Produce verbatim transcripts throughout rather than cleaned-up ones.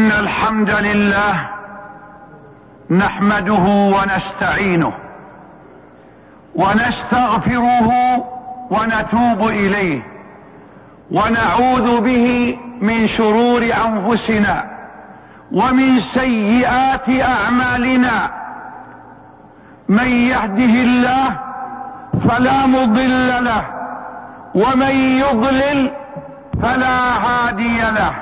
إن الحمد لله نحمده ونستعينه ونستغفره ونتوب إليه ونعوذ به من شرور أنفسنا ومن سيئات أعمالنا. من يهده الله فلا مضل له ومن يضلل فلا هادي له،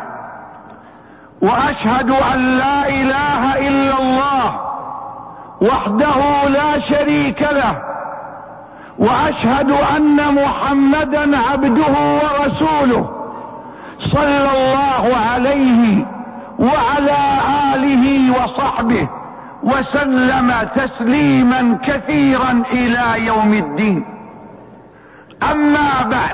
وأشهد أن لا إله إلا الله وحده لا شريك له، وأشهد أن محمدا عبده ورسوله صلى الله عليه وعلى آله وصحبه وسلم تسليما كثيرا إلى يوم الدين. أما بعد،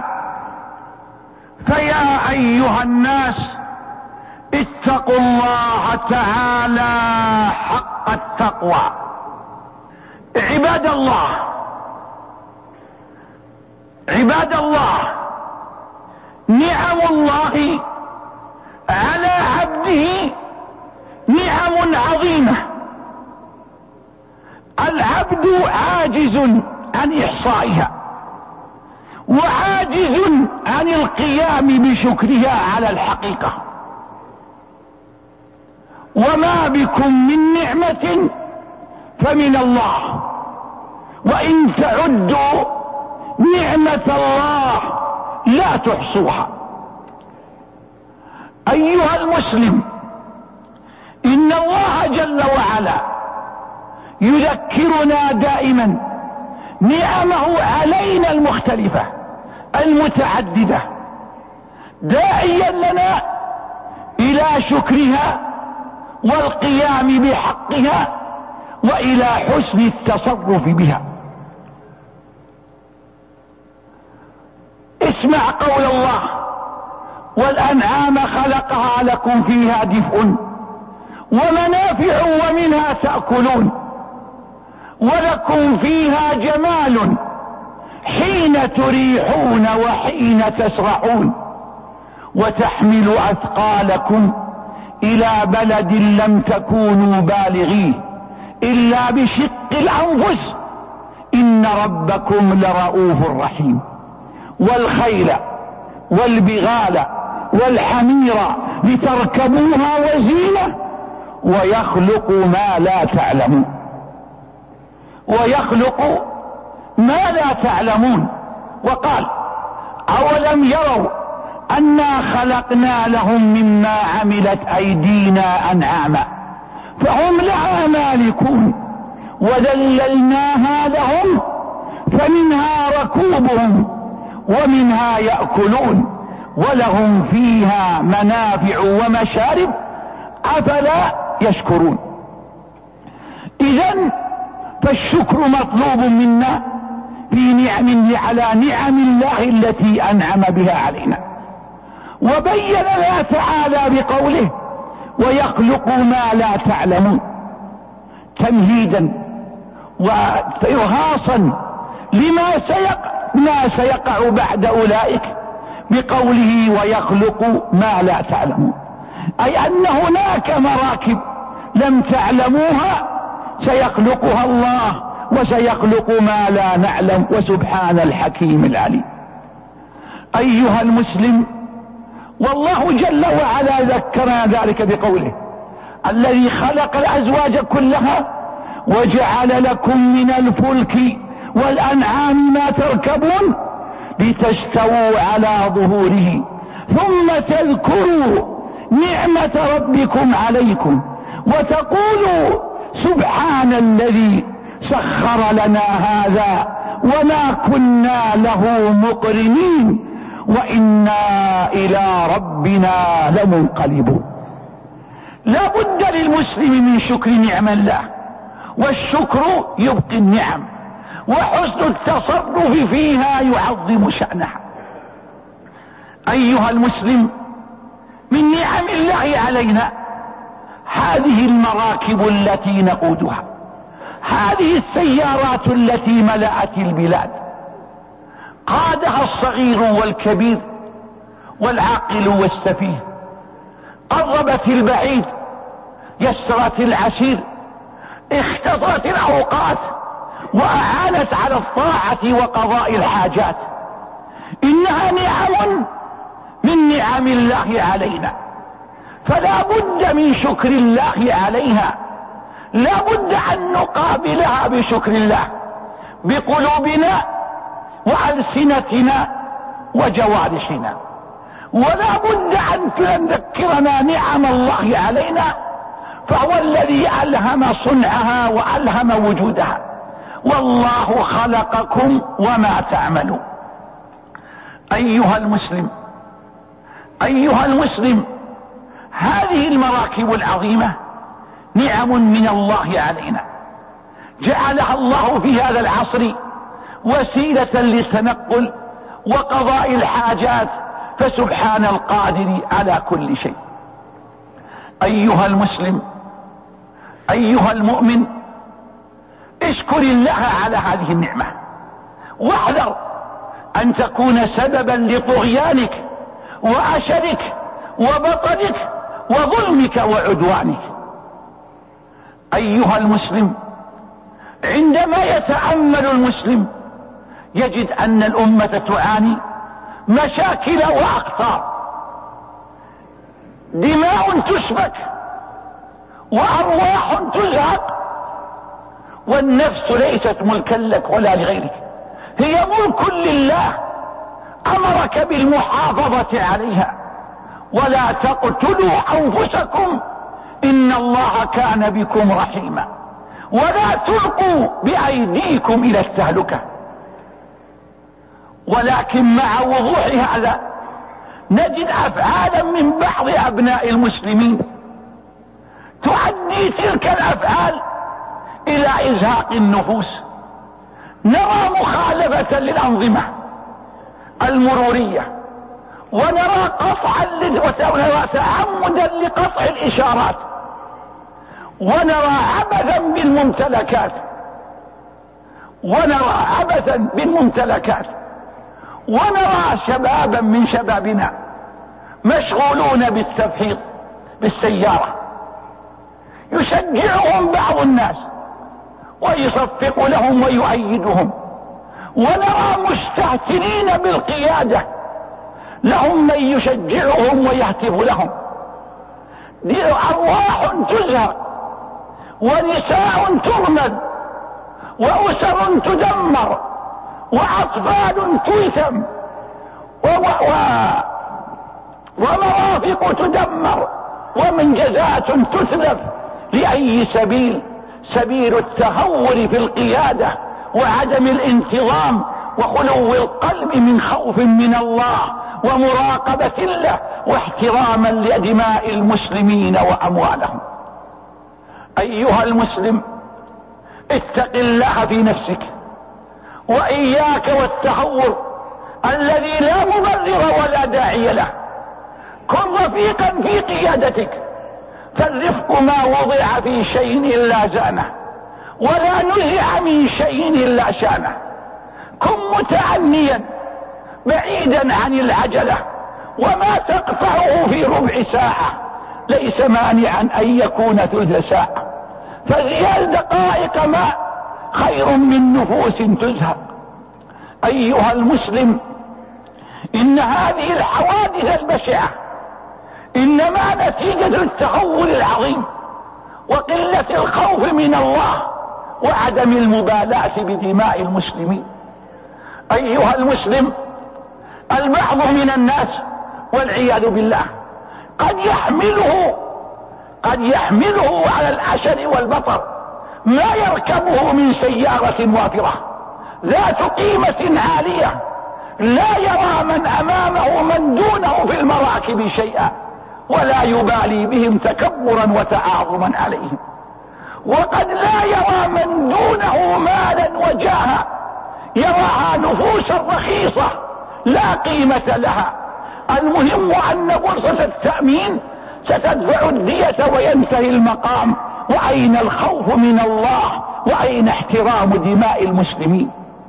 فيا أيها الناس اتقوا الله تعالى حق التقوى. عباد الله عباد الله نعم الله على عبده نعم عظيمة، العبد عاجز عن إحصائها وعاجز عن القيام بشكرها على الحقيقة. وما بكم من نعمة فمن الله، وإن تعدوا نعمة الله لا تحصوها. أيها المسلم، إن الله جل وعلا يذكرنا دائما نعمه علينا المختلفة المتعددة، داعيا لنا إلى شكرها والقيام بحقها وإلى حسن التصرف بها. اسمع قول الله: والأنعام خلقها لكم فيها دفء ومنافع ومنها تأكلون ولكم فيها جمال حين تريحون وحين تسرحون وتحمل أثقالكم إلى بلد لم تكونوا بالغيه إلا بشق الأنفس إن ربكم لرؤوف رحيم. والخيل والبغال والحمير لتركبوها وزينة ويخلق ما لا تعلمون ويخلق ما لا تعلمون وقال: أولم يروا أنا خلقنا لهم مما عملت أيدينا أنعاما فهم لها مالكون وذللناها لهم فمنها ركوبهم ومنها يأكلون ولهم فيها منافع ومشارب أفلا يشكرون. إذن فالشكر مطلوب منا في نعم على نعم الله التي أنعم بها علينا. وبين لنا تعالى بقوله: ويخلق ما لا تعلمون، تمهيدا وإرهاصا لما سيقع ما سيقع بعد أولئك بقوله: ويخلق ما لا تعلمون، أي أن هناك مراكب لم تعلموها سيخلقها الله وسيخلق ما لا نعلم، وسبحان الحكيم العليم. أيها المسلم، والله جل وعلا ذكرنا ذلك بقوله: الذي خلق الأزواج كلها وجعل لكم من الفلك والأنعام ما تركبون لتستووا على ظهوره ثم تذكروا نعمة ربكم عليكم وتقولوا سبحان الذي سخر لنا هذا وما كنا له مقرنين وإنا إلى ربنا لمنقلبون. لا بد للمسلم من شكر نعم الله، والشكر يبقي النعم، وحسن التصرف فيها يعظم شأنها. أيها المسلم، من نعم الله علينا هذه المراكب التي نقودها، هذه السيارات التي ملأت البلاد، قادها الصغير والكبير والعاقل والسفيه، قربت البعيد يسرت العسير، اختصرت الأوقات، وأعانت على الطاعة وقضاء الحاجات. إنها نعم من نعم الله علينا، فلا بد من شكر الله عليها، لا بد أن نقابلها بشكر الله بقلوبنا وألسنتنا وجوارحنا، ولا بد أن تذكرنا نعم الله علينا، فهو الذي ألهم صنعها وألهم وجودها. والله خلقكم وما تعملون. أيها المسلم أيها المسلم هذه المراكب العظيمة نعم من الله علينا، جعلها الله في هذا العصر وسيلة للتنقل وقضاء الحاجات، فسبحان القادر على كل شيء. أيها المسلم أيها المؤمن، اشكر الله على هذه النعمة، واحذر أن تكون سببا لطغيانك وعشرك وبطرك وظلمك وعدوانك. أيها المسلم، عندما يتأمل المسلم يجد أن الأمة تعاني مشاكل وأخطار، دماء تسفك وأرواح تزهق، والنفس ليست ملكا لك ولا لغيرك، هي ملك لله أمرك بالمحافظة عليها. ولا تقتلوا أنفسكم إن الله كان بكم رحيما، ولا تلقوا بأيديكم إلى التهلكة. ولكن مع وضوح هذا نجد أفعالا من بعض أبناء المسلمين تؤدي تلك الأفعال إلى إزهاق النفوس. نرى مخالفة للأنظمة المرورية، ونرى قطعا ونرى تعمدا لقطع الإشارات، ونرى عبثا بالممتلكات ونرى عبثا بالممتلكات ونرى شبابا من شبابنا مشغولون بالتفحيط بالسيارة، يشجعهم بعض الناس ويصفق لهم ويؤيدهم، ونرى مستهترين بالقيادة لهم من يشجعهم ويهتف لهم. دي أرواح تزهق، ونساء ترمد، وأسر تدمر، وأطفال تيتم، ومرافق تدمر، ومنجزات تتلف. لأي سبيل؟ سبيل التهور في القيادة وعدم الانتظام وخلو القلب من خوف من الله ومراقبة له واحتراما لدماء المسلمين وأموالهم. أيها المسلم، اتق الله في نفسك، وإياك والتهور الذي لا مبرر ولا داعي له. كن رفيقا في قيادتك، فالرفق ما وضع في شيء إلا زانه، ولا نزع من شيء إلا شانه. كن متعنيا بعيدا عن العجلة، وما تقطعه في ربع ساعة ليس مانعا أن يكون ثلث ساعة، فزيال دقائق ماء خير من نفوس تزهق. أيها المسلم، إن هذه الحوادث البشعة إنما نتيجة التهور العظيم وقلة الخوف من الله وعدم المبالاة بدماء المسلمين. أيها المسلم، البعض من الناس والعياذ بالله قد يحمله قد يحمله على العشر والبطر ما يركبه من سيارة وافرة ذات قيمة عالية، لا يرى من أمامه من دونه في المراكب شيئا، ولا يبالي بهم تكبرا وتعاظما عليهم. وقد لا يرى من دونه مالا وجاها، يراها نفوسا رخيصة لا قيمة لها. المهم أن بورصة التأمين ستدفع الدية وينتهي المقام، وأين الخوف من الله؟ وأين احترام دماء المسلمين؟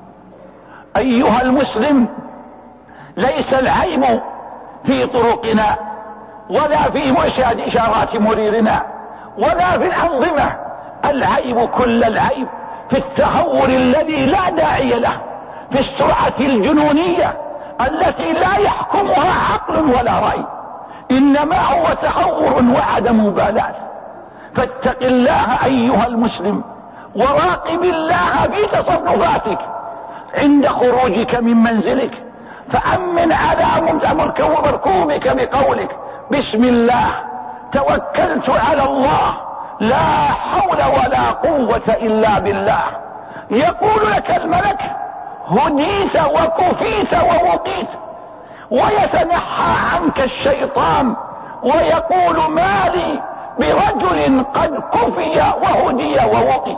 أيها المسلم، ليس العيب في طرقنا ولا في مشاهد إشارات مريرنا ولا في الأنظمة. العيب كل العيب في التهور الذي لا داعي له، في السرعة الجنونية التي لا يحكمها عقل ولا رأي، إنما هو تهور وعدم مبالاة. فاتق الله أيها المسلم، وراقب الله في تصرفاتك عند خروجك من منزلك، فأمن على مركوبك بقولك بسم الله توكلت على الله لا حول ولا قوة إلا بالله. يقول لك الملك هديت وكفيت ووقيت، ويتنحى عنك الشيطان ويقول ما لي برجل قد كفي وهدي ووقي.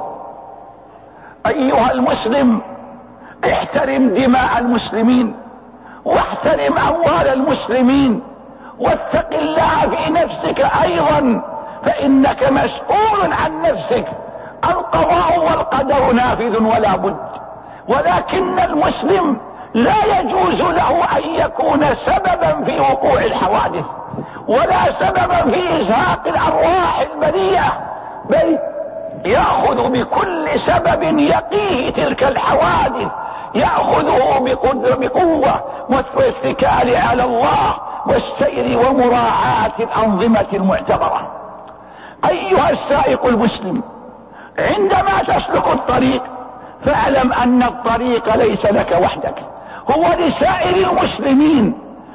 أيها المسلم، احترم دماء المسلمين واحترم أموال المسلمين، واتق الله في نفسك أيضا، فإنك مسؤول عن نفسك. القضاء والقدر نافذ ولا بد، ولكن المسلم لا يجوز له أن يكون سببا في وقوع الحوادث ولا سببا في إزهاق الأرواح البريئة، بل يأخذ بكل سبب يقيه تلك الحوادث، يأخذه بقوة والاتكال على الله والسير ومراعاة الأنظمة المعتبرة. أيها السائق المسلم، عندما تسلك الطريق فاعلم أن الطريق ليس لك وحدك، هو لسائر المسلمين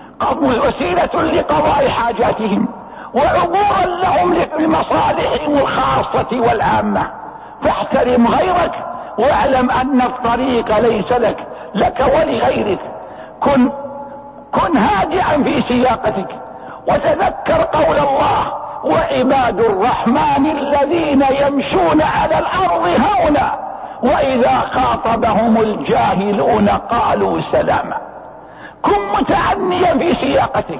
وسيلة لقضاء حاجاتهم وعبورا لهم لمصالحهم الخاصة والعامة. فاحترم غيرك واعلم أن الطريق ليس لك لك ولغيرك. كن كن هادئا في سياقتك، وتذكر قول الله وعباد الرحمن الذين يمشون على الأرض هونا وإذا خاطبهم الجاهلون قالوا سلاما. كن متعنيا في سياقتك،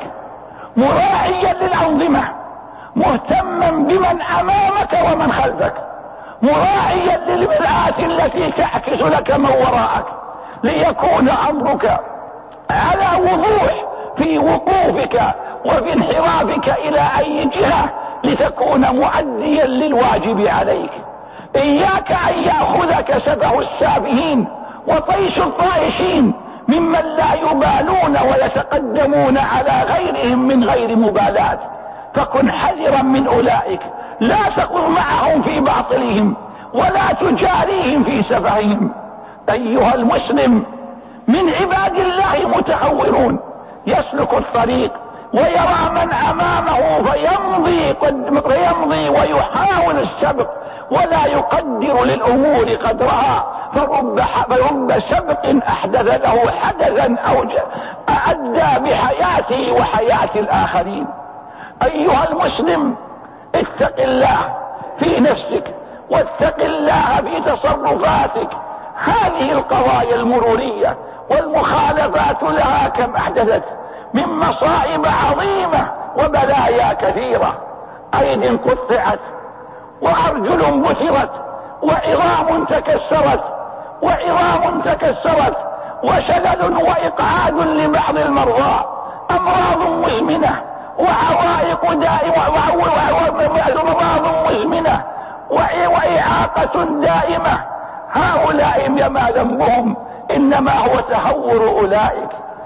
مراعيا للأنظمة، مهتما بمن أمامك ومن خلفك، مراعيا للمرآة التي تعكس لك من وراءك، ليكون أمرك على وضوح في وقوفك وفي انحرافك إلى أي جهة لتكون مؤديا للواجب عليك. إياك أن يأخذك سفه السافهين وطيش الطائشين ممن لا يبالون ويتقدمون على غيرهم من غير مبالاة، فكن حذرا من أولئك، لا تقل معهم في باطلهم ولا تجاريهم في سفههم. أيها المسلم، من عباد الله متهورون يسلك الطريق ويرى من أمامه فيمضي, فيمضي ويحاول السبق ولا يقدر للأمور قدرها، فرب, فرب سبق أحدث له حدثا أو أدى بحياته وحياة الآخرين. أيها المسلم، اتق الله في نفسك واتق الله في تصرفاتك. هذه القضايا المرورية والمخالفات لها كم أحدثت من مصائب عظيمة وبلايا كثيرة. أيد قطعت وأرجل بثرت وعظام تكسرت وعظام تكسرت وشلل وإقعاد لبعض المرضى، أمراض مزمنة وعوائق دائمة وأمراض مزمنة وإعاقة دائمة. هؤلاء ما ذنبهم، إنما هو تهور أولئك.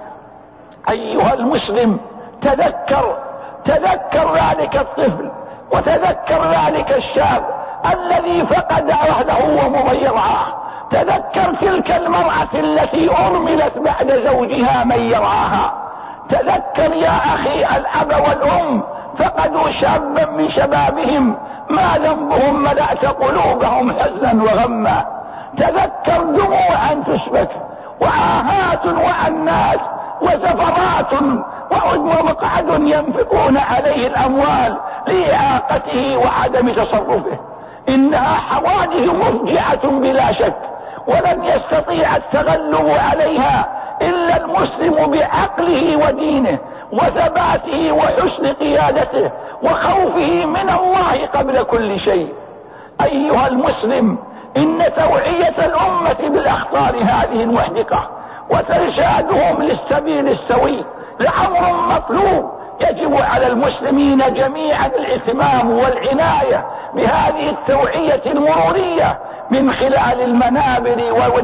أيها المسلم، تذكر تذكر ذلك الطفل وتذكر ذلك الشاب الذي فقد أهله ومضيرعاه، تذكر تلك المرأة التي أرملت بعد زوجها من يرعاها، تذكر يا أخي الأب والأم فقدوا شابا من شبابهم ما ذنبهم ملأت قلوبهم حزنا وغما، تذكر دموعا تسبك وآهات وعنات وسفرات ومقعد ينفقون عليه الأموال لإعاقته وعدم تصرفه. إنها حوادث مفجعة بلا شك، ولن يستطيع التغلب عليها إلا المسلم بعقله ودينه وثباته وحسن قيادته وخوفه من الله قبل كل شيء. أيها المسلم، إن توعية الأمة بالأخطار هذه المحدقة وترشادهم للسبيل السوي لأمر مطلوب. يجب على المسلمين جميعا الاهتمام والعناية بهذه التوعية المرورية من خلال المنابر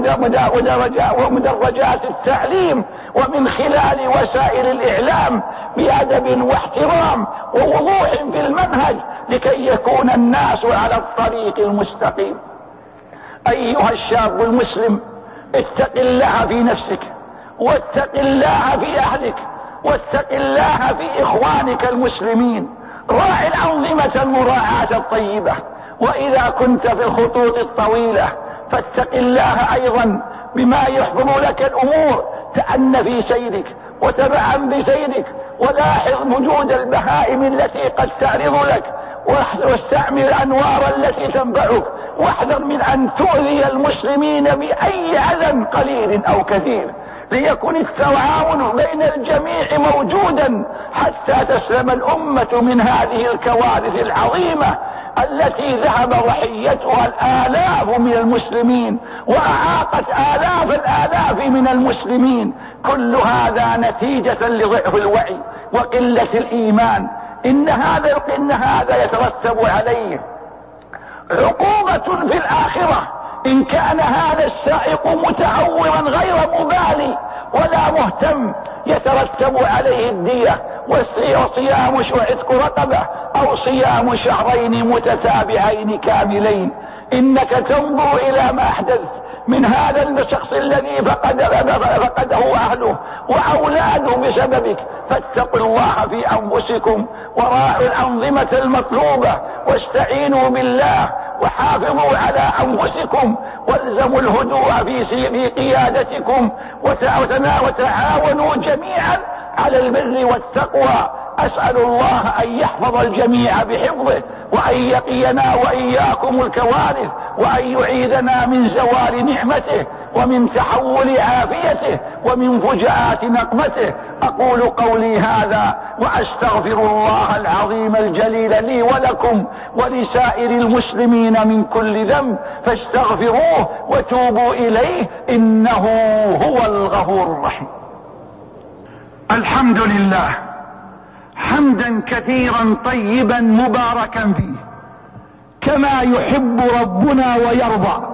ومدرجات التعليم ومن خلال وسائل الإعلام بأدب واحترام ووضوح في المنهج لكي يكون الناس على الطريق المستقيم. أيها الشاب المسلم، اتق الله في نفسك، واتق الله في أهلك، واتق الله في إخوانك المسلمين. راعي الأنظمة المراعاة الطيبة، وإذا كنت في الخطوط الطويلة فاتق الله أيضا بما يحضر لك الأمور. تأن في سيرك وتبعا بسيرك، ولاحظ وجود البهائم التي قد تعرض لك، واستعمل الأنوار التي تنفعك، واحذر من أن تؤذي المسلمين بأي أذى قليل أو كثير، ليكن التعاون بين الجميع موجودا حتى تسلم الأمة من هذه الكوارث العظيمة التي ذهب ضحيتها الآلاف من المسلمين وأعاقت آلاف الآلاف من المسلمين. كل هذا نتيجة لضعف الوعي وقلة الإيمان. إن هذا إن هذا يترتب عليه عقوبة في الآخرة إن كان هذا السائق متعورا غير مبالي ولا مهتم، يترتب عليه الدية وصيام عتق رقبة أو صيام شهرين متتابعين كاملين. إنك تنظر إلى ما أحدث من هذا الشخص الذي فقد فقده أهله وأولاده بسببك، فاتقوا الله في أنفسكم وراعوا الأنظمة المطلوبة، واستعينوا بالله وحافظوا على أنفسكم، والزموا الهدوء في قيادتكم، وتعاونوا جميعا على البر والتقوى. أسأل الله أن يحفظ الجميع بحفظه، وأن يقينا وإياكم الكوارث، وأن يعيذنا من زوال نعمته ومن تحول عافيته ومن فجاءات نقمته. أقول قولي هذا وأستغفر الله العظيم الجليل لي ولكم ولسائر المسلمين من كل ذنب، فاستغفروه وتوبوا إليه إنه هو الغفور الرحيم. الحمد لله حمدا كثيرا طيبا مباركا فيه كما يحب ربنا ويرضى،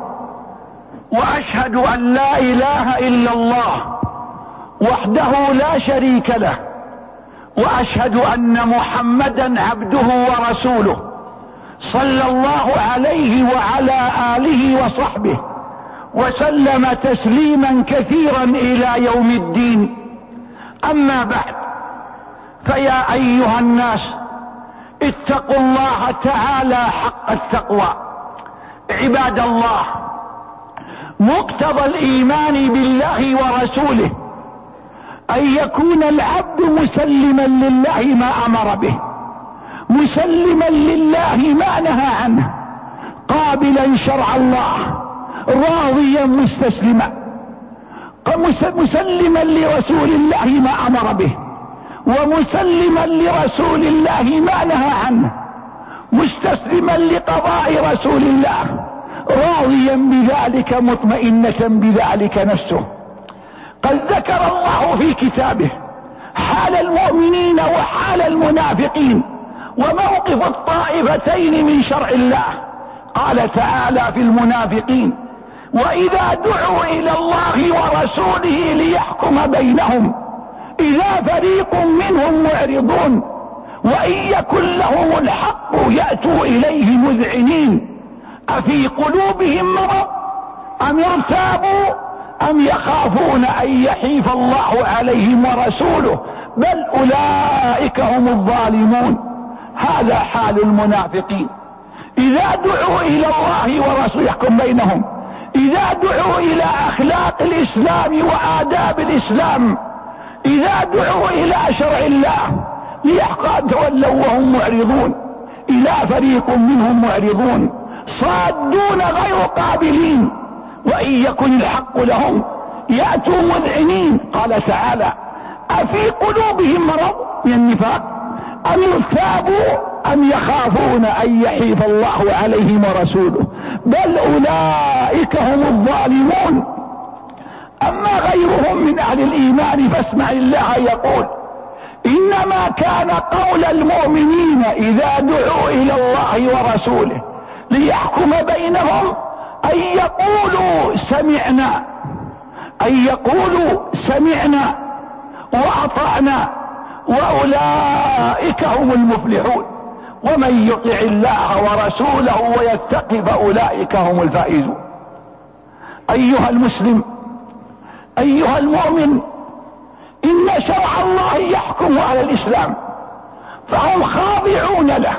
وأشهد أن لا إله إلا الله وحده لا شريك له، وأشهد أن محمدا عبده ورسوله صلى الله عليه وعلى آله وصحبه وسلم تسليما كثيرا إلى يوم الدين. أما بعد، فيا أيها الناس اتقوا الله تعالى حق التقوى. عباد الله، مقتضى الإيمان بالله ورسوله أن يكون العبد مسلما لله ما أمر به، مسلما لله ما نهى عنه، قابلا شرع الله، راضيا مستسلما، مسلما لرسول الله ما أمر به، ومسلما لرسول الله ما نهى عنه، مستسلما لقضاء رسول الله، راضيا بذلك، مطمئنة بذلك نفسه. قد ذكر الله في كتابه حال المؤمنين وحال المنافقين وموقف الطائفتين من شرع الله. قال تعالى في المنافقين: وإذا دعوا إلى الله ورسوله ليحكم بينهم إذا فريق منهم معرضون وإن يكن لهم الحق يأتوا إليه مذعنين أفي قلوبهم مرض أم ارتابوا أم يخافون أن يحيف الله عليهم ورسوله بل أولئك هم الظالمون. هذا حال المنافقين إذا دعوا إلى الله ورسوله يحكم بينهم، إذا دعوا إلى أخلاق الإسلام وآداب الإسلام، إذا دعوا إلى شرع الله ليحكم تولوا وهم معرضون. إلى فريق منهم معرضون صادون غير قابلين وإن يكن الحق لهم يأتوا مذعنين. قال تعالى: أفي قلوبهم مرض من النفاق أم ارتابوا أم يخافون أن يحيف الله عليهم ورسوله بل أولئك هم الظالمون. أما غيرهم من أهل الإيمان فاسمع الله يقول: إنما كان قول المؤمنين إذا دعوا إلى الله ورسوله ليحكم بينهم أن يقولوا سمعنا، أن يقولوا سمعنا وأطعنا وأولئك هم المفلحون، ومن يطع الله ورسوله ويتق فأولئك هم الفائزون. أيها المسلم، أيها المؤمن، إن شرع الله يحكم على الإسلام، فهم خاضعون له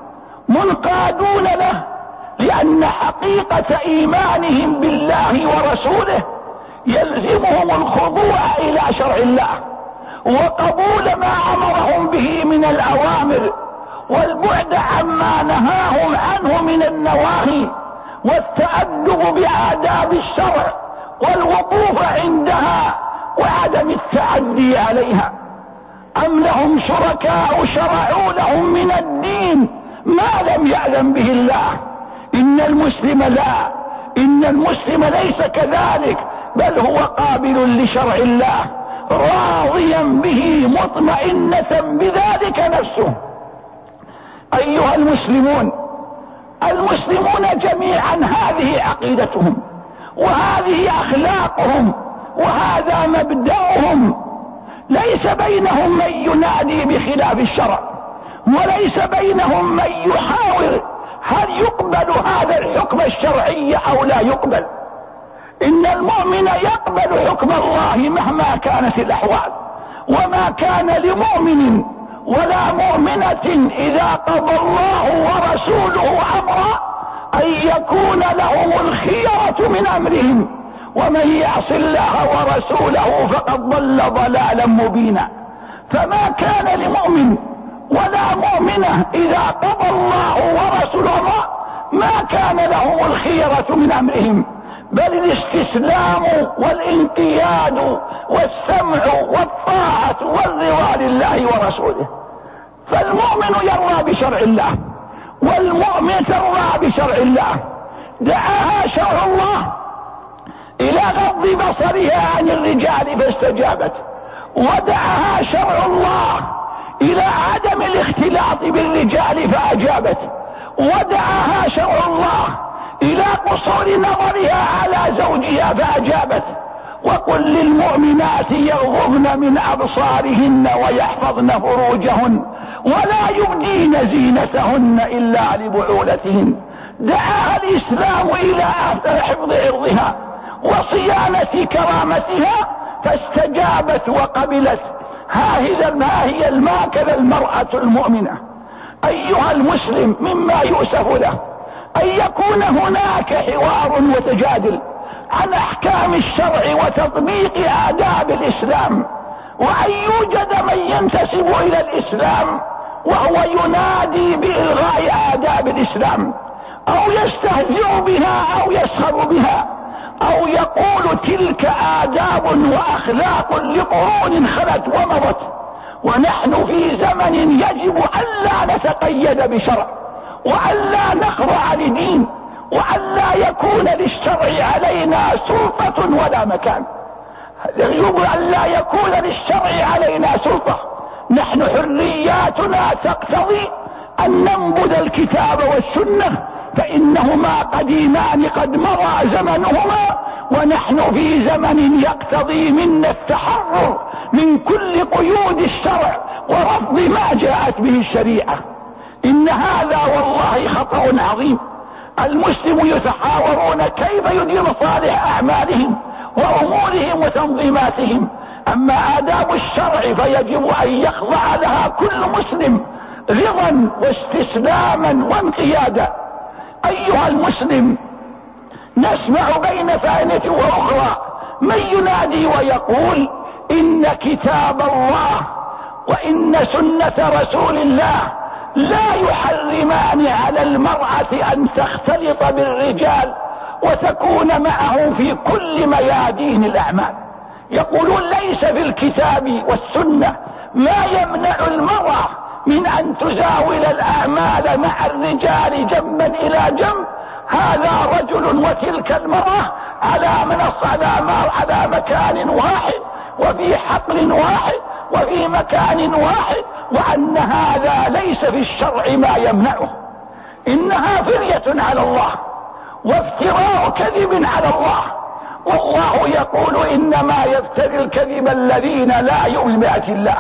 منقادون له، لأن حقيقة إيمانهم بالله ورسوله يلزمهم الخضوع إلى شرع الله وقبول ما أمرهم به من الأوامر والبعد عما نهاهم عنه من النواهي، والتأدب بآداب الشرع والوقوف عندها وعدم التعدي عليها. أم لهم شركاء شرعوا لهم من الدين ما لم يعلم به الله؟ إن المسلم لا، إن المسلم ليس كذلك، بل هو قابل لشرع الله راضيا به مطمئنة بذلك نفسه. أيها المسلمون، المسلمون جميعا هذه عقيدتهم وهذه أخلاقهم وهذا مبدأهم، ليس بينهم من ينادي بخلاف الشرع، وليس بينهم من يحاور هل يقبل هذا الحكم الشرعي أو لا يقبل. إن المؤمن يقبل حكم الله مهما كانت الأحوال، وما كان لمؤمن ولا مؤمنة إذا قضى الله ورسوله أمرا أن يكون لهم الخيرة من أمرهم، ومن يعص الله ورسوله فقد ضل ضلالا مبينا. فما كان لمؤمن ولا مؤمنة إذا قضى الله ورسوله ما كان لهم الخيرة من أمرهم، بل الاستسلام والانقياد والسمع والطاعة والرضا لله ورسوله. فالمؤمن يرضى بشرع الله والمؤمن ترضى بشرع الله. دعاها شرع الله إلى غض بصرها عن الرجال فاستجابت، ودعاها شرع الله إلى عدم الاختلاط بالرجال فأجابت، ودعاها شرع الله إلى قصور نظرها على زوجها فأجابت. وقل للمؤمنات يغضضن من أبصارهن ويحفظن فروجهن ولا يبدين زينتهن إلا لبعولتهن. دعاها الإسلام إلى حفظ عرضها وصيانة كرامتها فاستجابت وقبلت. ها هي الماكذا المرأة المؤمنة. أيها المسلم، مما يؤسف له أن يكون هناك حوار وتجادل عن أحكام الشرع وتطبيق آداب الإسلام، وأن يوجد من ينتسب إلى الإسلام وهو ينادي بإلغاء آداب الإسلام، أو يستهزئ بها أو يسخر بها، أو يقول تلك آداب وأخلاق لقرون خلت ومضت، ونحن في زمن يجب ألا نتقيد بشرع، وألا نخضع لدين، وألا يكون للشرع علينا سلطة ولا مكان. يجب ألا يكون للشرع علينا سلطة. نحن حرياتنا تقتضي أن ننبذ الكتاب والسنة، فإنهما قديمان قد مضى زمنهما، ونحن في زمن يقتضي منا التحرر من كل قيود الشرع ورفض ما جاءت به الشريعة. إن هذا والله خطأ عظيم. المسلم يتحاورون كيف يدير صالح أعمالهم وأمورهم وتنظيماتهم، أما آداب الشرع فيجب أن يخضع لها كل مسلم رضا واستسلاما وانقيادا. أيها المسلم، نسمع بين فائنة وأخرى من ينادي ويقول إن كتاب الله وإن سنة رسول الله لا يحرمان على المرأة أن تختلط بالرجال وتكون معهم في كل ميادين الأعمال. يقولون ليس في الكتاب والسنة ما يمنع المرأة من أن تزاول الأعمال مع الرجال جنبا إلى جنب. هذا رجل وتلك المرأة على منصة على مكان واحد وفي حقل واحد، وفي مكان واحد، وأن هذا ليس في الشرع ما يمنعه. إنها فرية على الله وافتراء كذب على الله، والله يقول إنما يفتري الكذب الذين لا يؤمنون بآيات الله.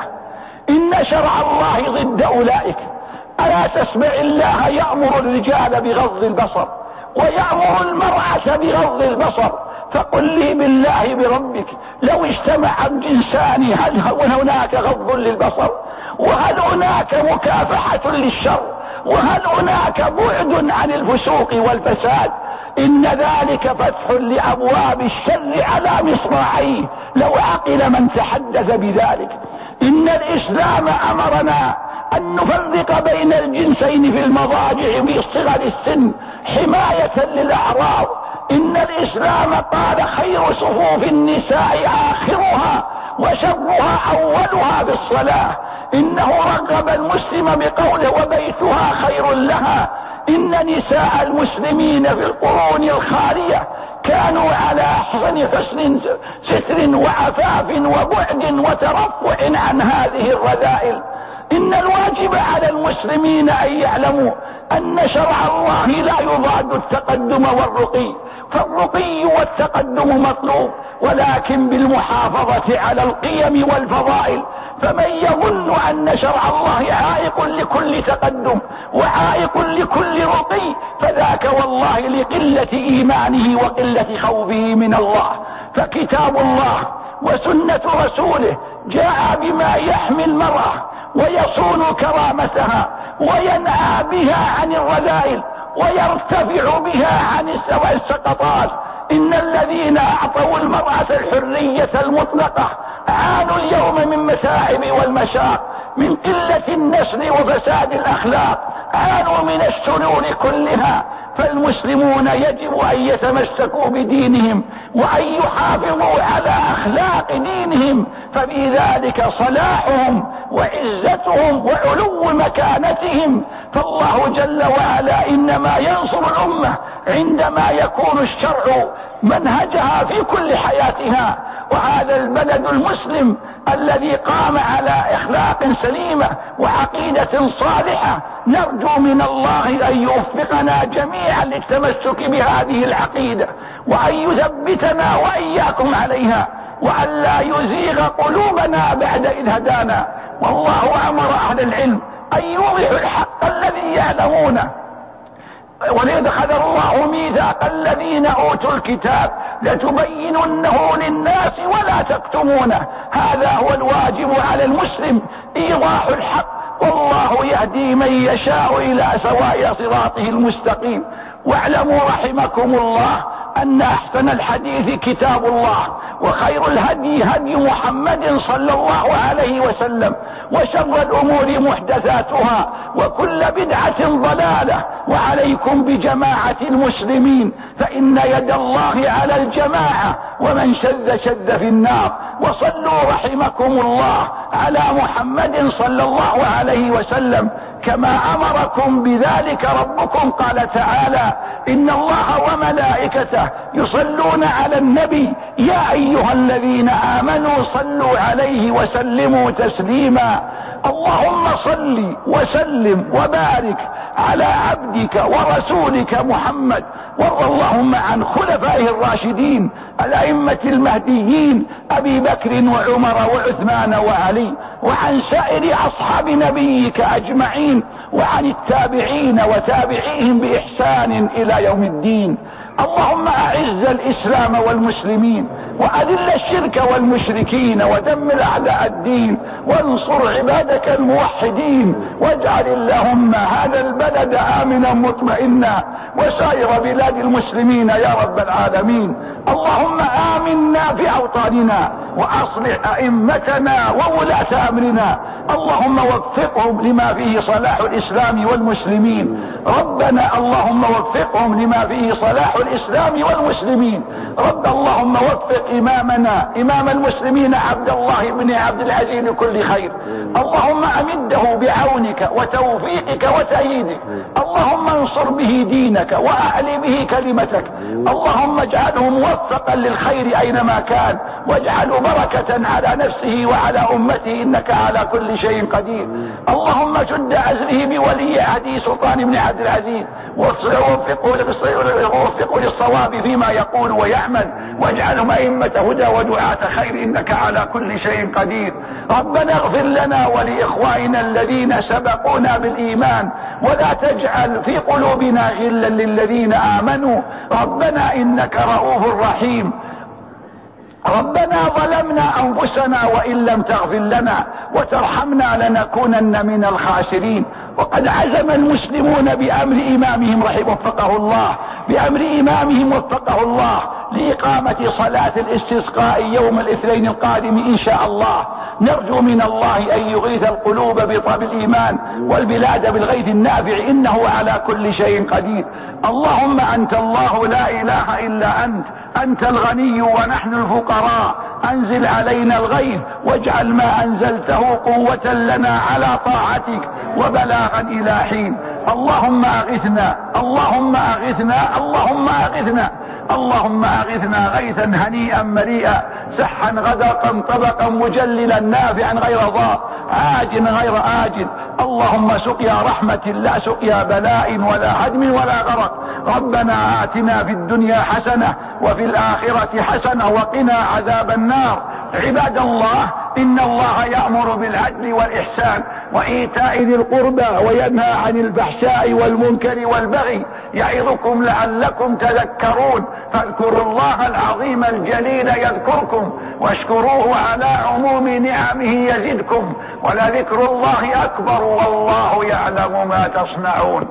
إن شرع الله ضد أولئك. ألا تسمع الله يأمر الرجال بغض البصر ويأمر المرأة بغض البصر؟ فقل لي بالله بربك، لو اجتمع الجنسان هل هناك غض للبصر؟ وهل هناك مكافحة للشر؟ وهل هناك بعد عن الفسوق والفساد؟ إن ذلك فتح لأبواب الشر على مصراعيه لو عقل من تحدث بذلك. إن الإسلام أمرنا أن نفرق بين الجنسين في المضاجع في صغر السن حماية للأعراض. إن الإسلام قال خير صفوف النساء آخرها وشرها أولها بالصلاة. إنه رغب المسلم بقوله وبيتها خير لها. إن نساء المسلمين في القرون الخالية كانوا على أحسن حسن ستر وعفاف وبعد وترفع عن هذه الرذائل. إن الواجب على المسلمين أن يعلموا أن شرع الله لا يضاد التقدم والرقي، فالرقي والتقدم مطلوب، ولكن بالمحافظة على القيم والفضائل. فمن يظن أن شرع الله عائق لكل تقدم وعائق لكل رقي فذاك والله لقلة إيمانه وقلة خوفه من الله. فكتاب الله وسنة رسوله جاء بما يحمي المرأة ويصون كرامتها وينأى بها عن الرذائل ويرتفع بها عن السقطات. إن الذين أعطوا المرأة الحرية المطلقة عانوا اليوم من متاعب والمشاق، من قلة النسل وفساد الأخلاق، عانوا من الشرور كلها. فالمسلمون يجب أن يتمسكوا بدينهم وأن يحافظوا على أخلاق دينهم، ففي ذلك صلاحهم وعزتهم وعلو مكانتهم. فالله جل وعلا إنما ينصر الأمة عندما يكون الشرع منهجها في كل حياتها. وهذا البلد المسلم الذي قام على اخلاق سليمة وعقيدة صالحة، نرجو من الله ان يوفقنا جميعا للتمسك بهذه العقيدة وان يثبتنا واياكم عليها، وان لا يزيغ قلوبنا بعد اذ هدانا. والله امر اهل العلم ان يوضحوا الحق الذي يعلمونه، ولقد أخذ الله ميثاق الذين أوتوا الكتاب لتبيننه للناس ولا تكتمونه. هذا هو الواجب على المسلم، إيضاح الحق، والله يهدي من يشاء إلى سواء صراطه المستقيم. واعلموا رحمكم الله أن أحسن الحديث كتاب الله، وخير الهدي هدي محمد صلى الله عليه وسلم، وشر الأمور محدثاتها، وكل بدعة ضلالة. وعليكم بجماعة المسلمين، فإن يد الله على الجماعة، ومن شذ شذ في النار. وصلوا رحمكم الله على محمد صلى الله عليه وسلم كما أمركم بذلك ربكم. قال تعالى: إن الله وملائكته يصلون على النبي يا أيها الذين آمنوا صلوا عليه وسلموا تسليما. اللهم صل وسلم وبارك على عبدك ورسولك محمد، وارض اللهم عن خلفائه الراشدين الأئمة المهديين أبي بكر وعمر وعثمان وعلي، وعن سائر أصحاب نبيك أجمعين، وعن التابعين وتابعيهم بإحسان إلى يوم الدين. اللهم أعز الإسلام والمسلمين، وأذل الشرك والمشركين، ودمر أعداء الدين، وانصر عبادك الموحدين، واجعل اللهم هذا البلد آمنا مطمئنا، وسائر بلاد المسلمين يا رب العالمين. اللهم آمنا في أوطاننا، وأصلح أئمتنا وولاة أمرنا، اللهم وفقهم لما فيه صلاح الإسلام والمسلمين. ربنا اللهم وفقهم لما فيه صلاح الإسلام والمسلمين. رب اللهم وفق إمامنا إمام المسلمين عبد الله بن عبد العزيز لكل خير، اللهم أمده بعونك وتوفيقك وتأييدك. اللهم انصر وانصر به دينك واعل به كلمتك. اللهم اجعله موفقا للخير اينما كان، واجعله بركة على نفسه وعلى امته، انك على كل شيء قدير. اللهم شد عزله بولي عهده سلطان بن عبد العزيز، ووفقه للصواب فيما يقول ويعمل، واجعلهم ائمة هدى ودعاة خير، انك على كل شيء قدير. ربنا اغفر لنا ولاخواننا الذين سبقونا بالايمان، ولا تجعل في قلوبنا غلا للذين امنوا، ربنا انك رؤوف رحيم. ربنا ظلمنا انفسنا وان لم تغفر لنا وترحمنا لنكونن من الخاسرين. وقد عزم المسلمون بامر امامهم رحمه وفقه الله بامر امامهم وفقه الله لاقامة صلاة الاستسقاء يوم الاثنين القادم ان شاء الله. نرجو من الله ان يغيث القلوب بالايمان والبلاد بالغيث النافع، انه على كل شيء قدير. اللهم انت الله لا اله الا انت، انت الغني ونحن الفقراء، انزل علينا الغيث واجعل ما انزلته قوة لنا على طاعتك وبلاغا الى حين. اللهم اغثنا اللهم اغثنا اللهم اغثنا اللهم اغثنا غيثا هنيئا مريئا، سحا غدقا طبقا مجللا نافعا غير ضار، عاجل غير آجل. اللهم سقيا رحمة لا سقيا بلاء ولا هدم ولا غرق. ربنا آتنا في الدنيا حسنة وفي الآخرة حسنة وقنا عذاب النار. عباد الله، إن الله يأمر بالعدل والإحسان وإيتاء ذي القربى وينهى عن الفحشاء والمنكر والبغي، يعظكم لعلكم تذكرون. فاذكروا الله العظيم الجليل يذكركم، واشكروه على عموم نعمه يزدكم، ولذكر الله أكبر والله يعلم ما تصنعون.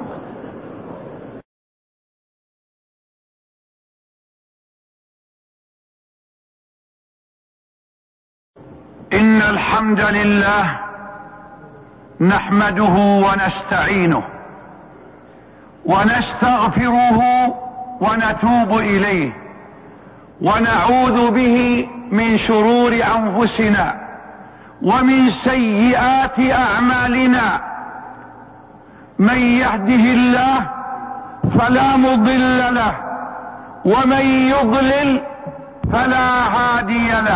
إن الحمد لله نحمده ونستعينه ونستغفره ونتوب إليه، ونعوذ به من شرور أنفسنا ومن سيئات أعمالنا. من يهده الله فلا مضل له، ومن يضلل فلا هادي له.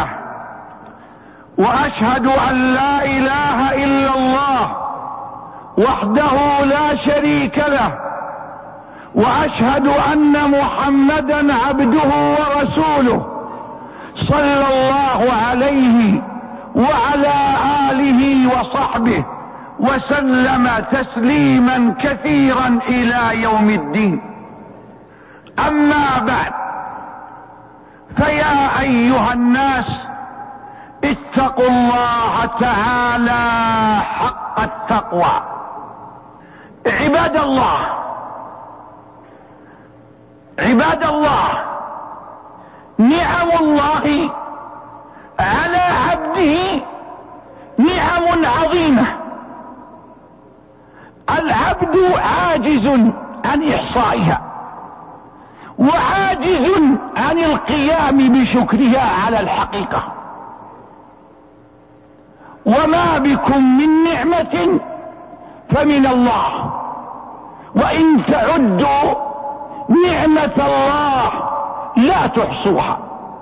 واشهد ان لا اله الا الله وحده لا شريك له، واشهد ان محمدا عبده ورسوله صلى الله عليه وعلى اله وصحبه وسلم تسليما كثيرا الى يوم الدين. اما بعد، فيا ايها الناس اتقوا الله تعالى حق التقوى. عباد الله عباد الله نعم الله على عبده نعم عظيمة، العبد عاجز عن إحصائها، وعاجز عن القيام بشكرها على الحقيقة. وما بكم من نعمة فمن الله، وإن تعدوا نعمة الله لا تحصوها.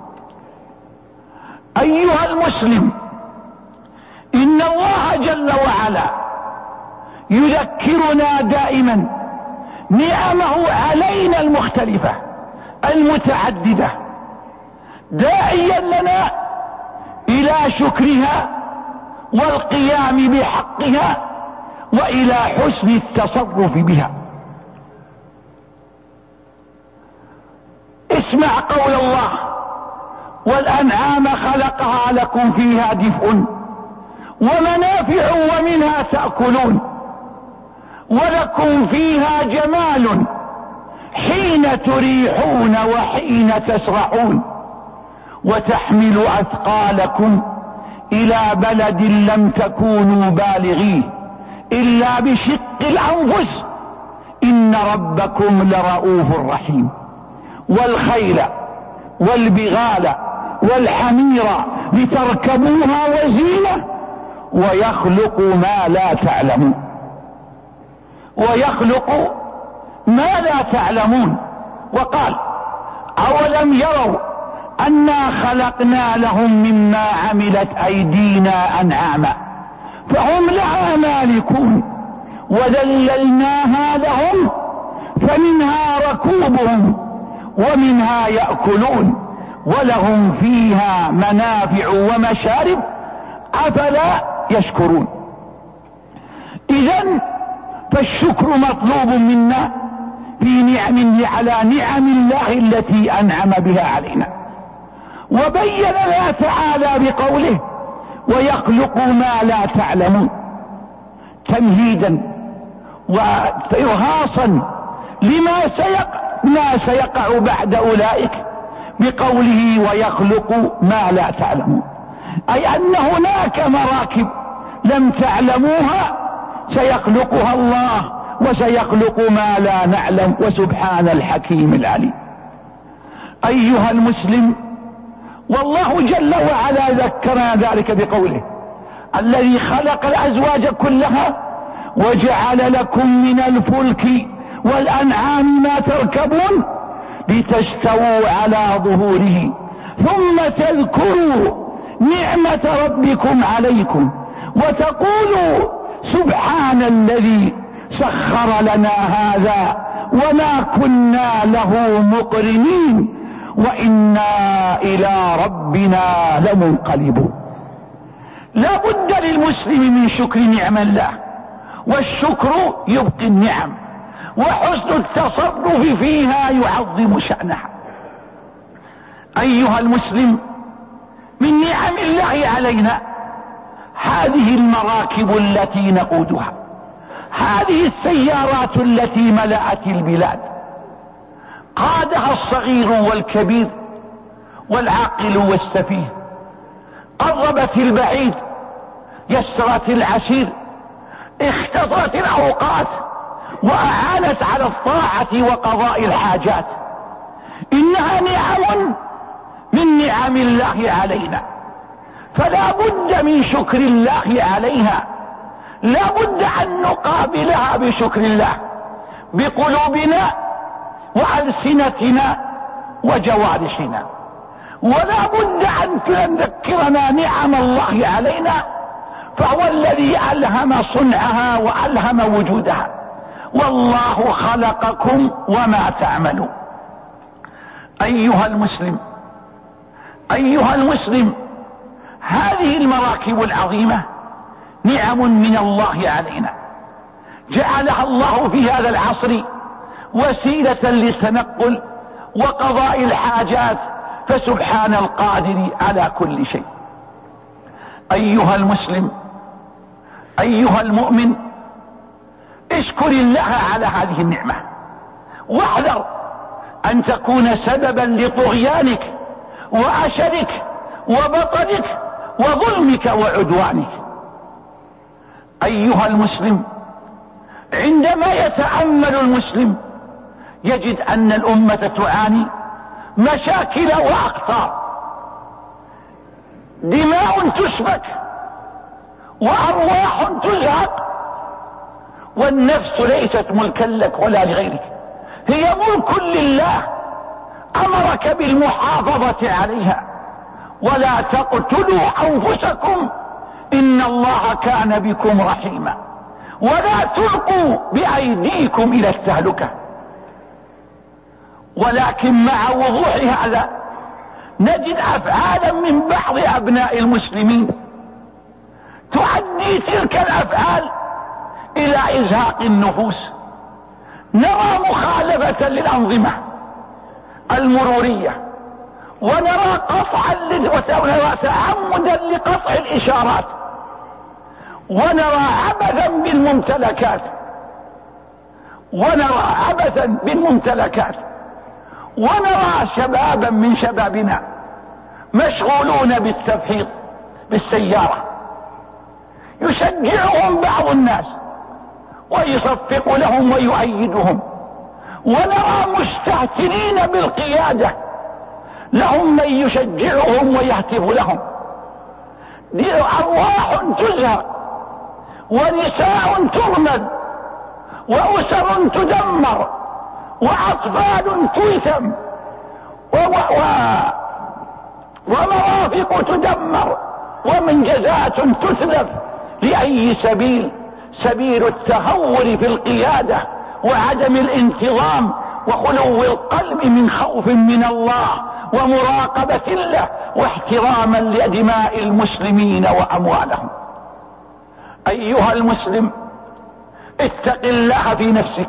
أيها المسلم، إن الله جل وعلا يذكرنا دائما نعمه علينا المختلفة المتعددة، داعيا لنا إلى شكرها والقيام بحقها وإلى حسن التصرف بها. اسمع قول الله: والأنعام خلقها لكم فيها دفء ومنافع ومنها تأكلون ولكم فيها جمال حين تريحون وحين تسرحون وتحمل أثقالكم إلى بلد لم تكونوا بالغيه إلا بشق الأنفس إن ربكم لرؤوف رحيم. والخيل والبغال والحمير لتركبوها وزينة ويخلق ما لا تعلمون ويخلق ما لا تعلمون. وقال أولم يروا أنا خلقنا لهم مما عملت أيدينا أنعاما فهم لها مالكون وذللناها لهم فمنها ركوبهم ومنها يأكلون ولهم فيها منافع ومشارب أفلا يشكرون. إذن فالشكر مطلوب منا في نعم على نعم الله التي أنعم بها علينا. وبين لنا تعالى بقوله ويخلق ما لا تعلمون تمهيدا وإرهاصا لما سيقع, ما سيقع بعد أولئك بقوله ويخلق ما لا تعلمون، أي أن هناك مراكب لم تعلموها سيخلقها الله وسيخلق ما لا نعلم وسبحان الحكيم العليم. أيها المسلم، والله جل وعلا ذكرنا ذلك بقوله الذي خلق الأزواج كلها وجعل لكم من الفلك والأنعام ما تركبون لتستووا على ظهوره ثم تذكروا نعمة ربكم عليكم وتقولوا سبحان الذي سخر لنا هذا وما كنا له مقرنين وإنا إلى ربنا لمنقلبون. لا بد للمسلم من شكر نعم الله، والشكر يبقي النعم وحسن التصرف فيها يعظم شأنها. أيها المسلم، من نعم الله علينا هذه المراكب التي نقودها، هذه السيارات التي ملأت البلاد، قادها الصغير والكبير والعاقل والسفيه، قربت البعيد، يسرت العسير، اختصرت الأوقات، وأعانت على الطاعة وقضاء الحاجات. إنها نعم من نعم الله علينا، فلا بد من شكر الله عليها، لا بد أن نقابلها بشكر الله بقلوبنا وألسنتنا وجوارحنا، ولا بد أن تذكرنا نعم الله علينا، فهو الذي ألهم صنعها وألهم وجودها. والله خلقكم وما تعملون. أيها المسلم، أيها المسلم، هذه المراكب العظيمة نعم من الله علينا، جعلها الله في هذا العصر وسيلة للتنقل وقضاء الحاجات، فسبحان القادر على كل شيء. أيها المسلم، أيها المؤمن، اشكر الله على هذه النعمة، واحذر أن تكون سببا لطغيانك وعشرك وبطرك وظلمك وعدوانك. أيها المسلم، عندما يتأمل المسلم يجد أن الأمة تعاني مشاكل وأخطار، دماء تسفك وأرواح تزهق، والنفس ليست ملكا لك ولا لغيرك، هي ملك لله أمرك بالمحافظة عليها. ولا تقتلوا أنفسكم إن الله كان بكم رحيما ولا تلقوا بأيديكم إلى التهلكة. ولكن مع وضوح هذا نجد أفعالا من بعض أبناء المسلمين تؤدي تلك الأفعال إلى إزهاق النفوس. نرى مخالفة للأنظمة المرورية، ونرى قطعا ونرى تعمدا لقطع الإشارات، ونرى عبثا بالممتلكات، ونرى عبثا بالممتلكات، ونرى شبابا من شبابنا مشغولون بالتفحيط بالسيارة، يشجعهم بعض الناس ويصفق لهم ويؤيدهم، ونرى مستهترين بالقيادة لهم من يشجعهم ويهتف لهم. دي أرواح تزهق ونساء ترمد وأسر تدمر وأطفال تيتم ومرافق تدمر ومنجزات تثلث. لأي سبيل؟ سبيل التهور في القيادة وعدم الانتظام وخلو القلب من خوف من الله ومراقبة له واحتراما لدماء المسلمين وأموالهم. أيها المسلم، اتق الله في نفسك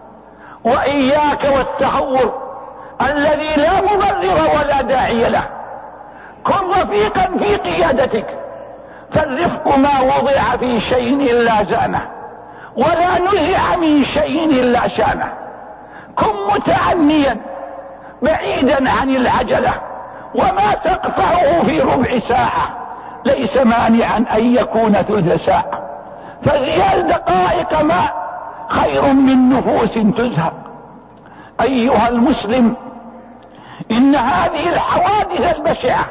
وإياك والتهور الذي لا مبرر ولا داعي له. كن رفيقا في قيادتك، فالرفق ما وضع في شيء إلا زانه ولا نزع من شيء إلا شانه. كن متعنيا بعيدا عن العجلة، وما تقطعه في ربع ساعة ليس مانعا أن يكون ثلث ساعة. فغيال دقائق ماء خير من نفوس تزهق. أيها المسلم، إن هذه الحوادث البشعة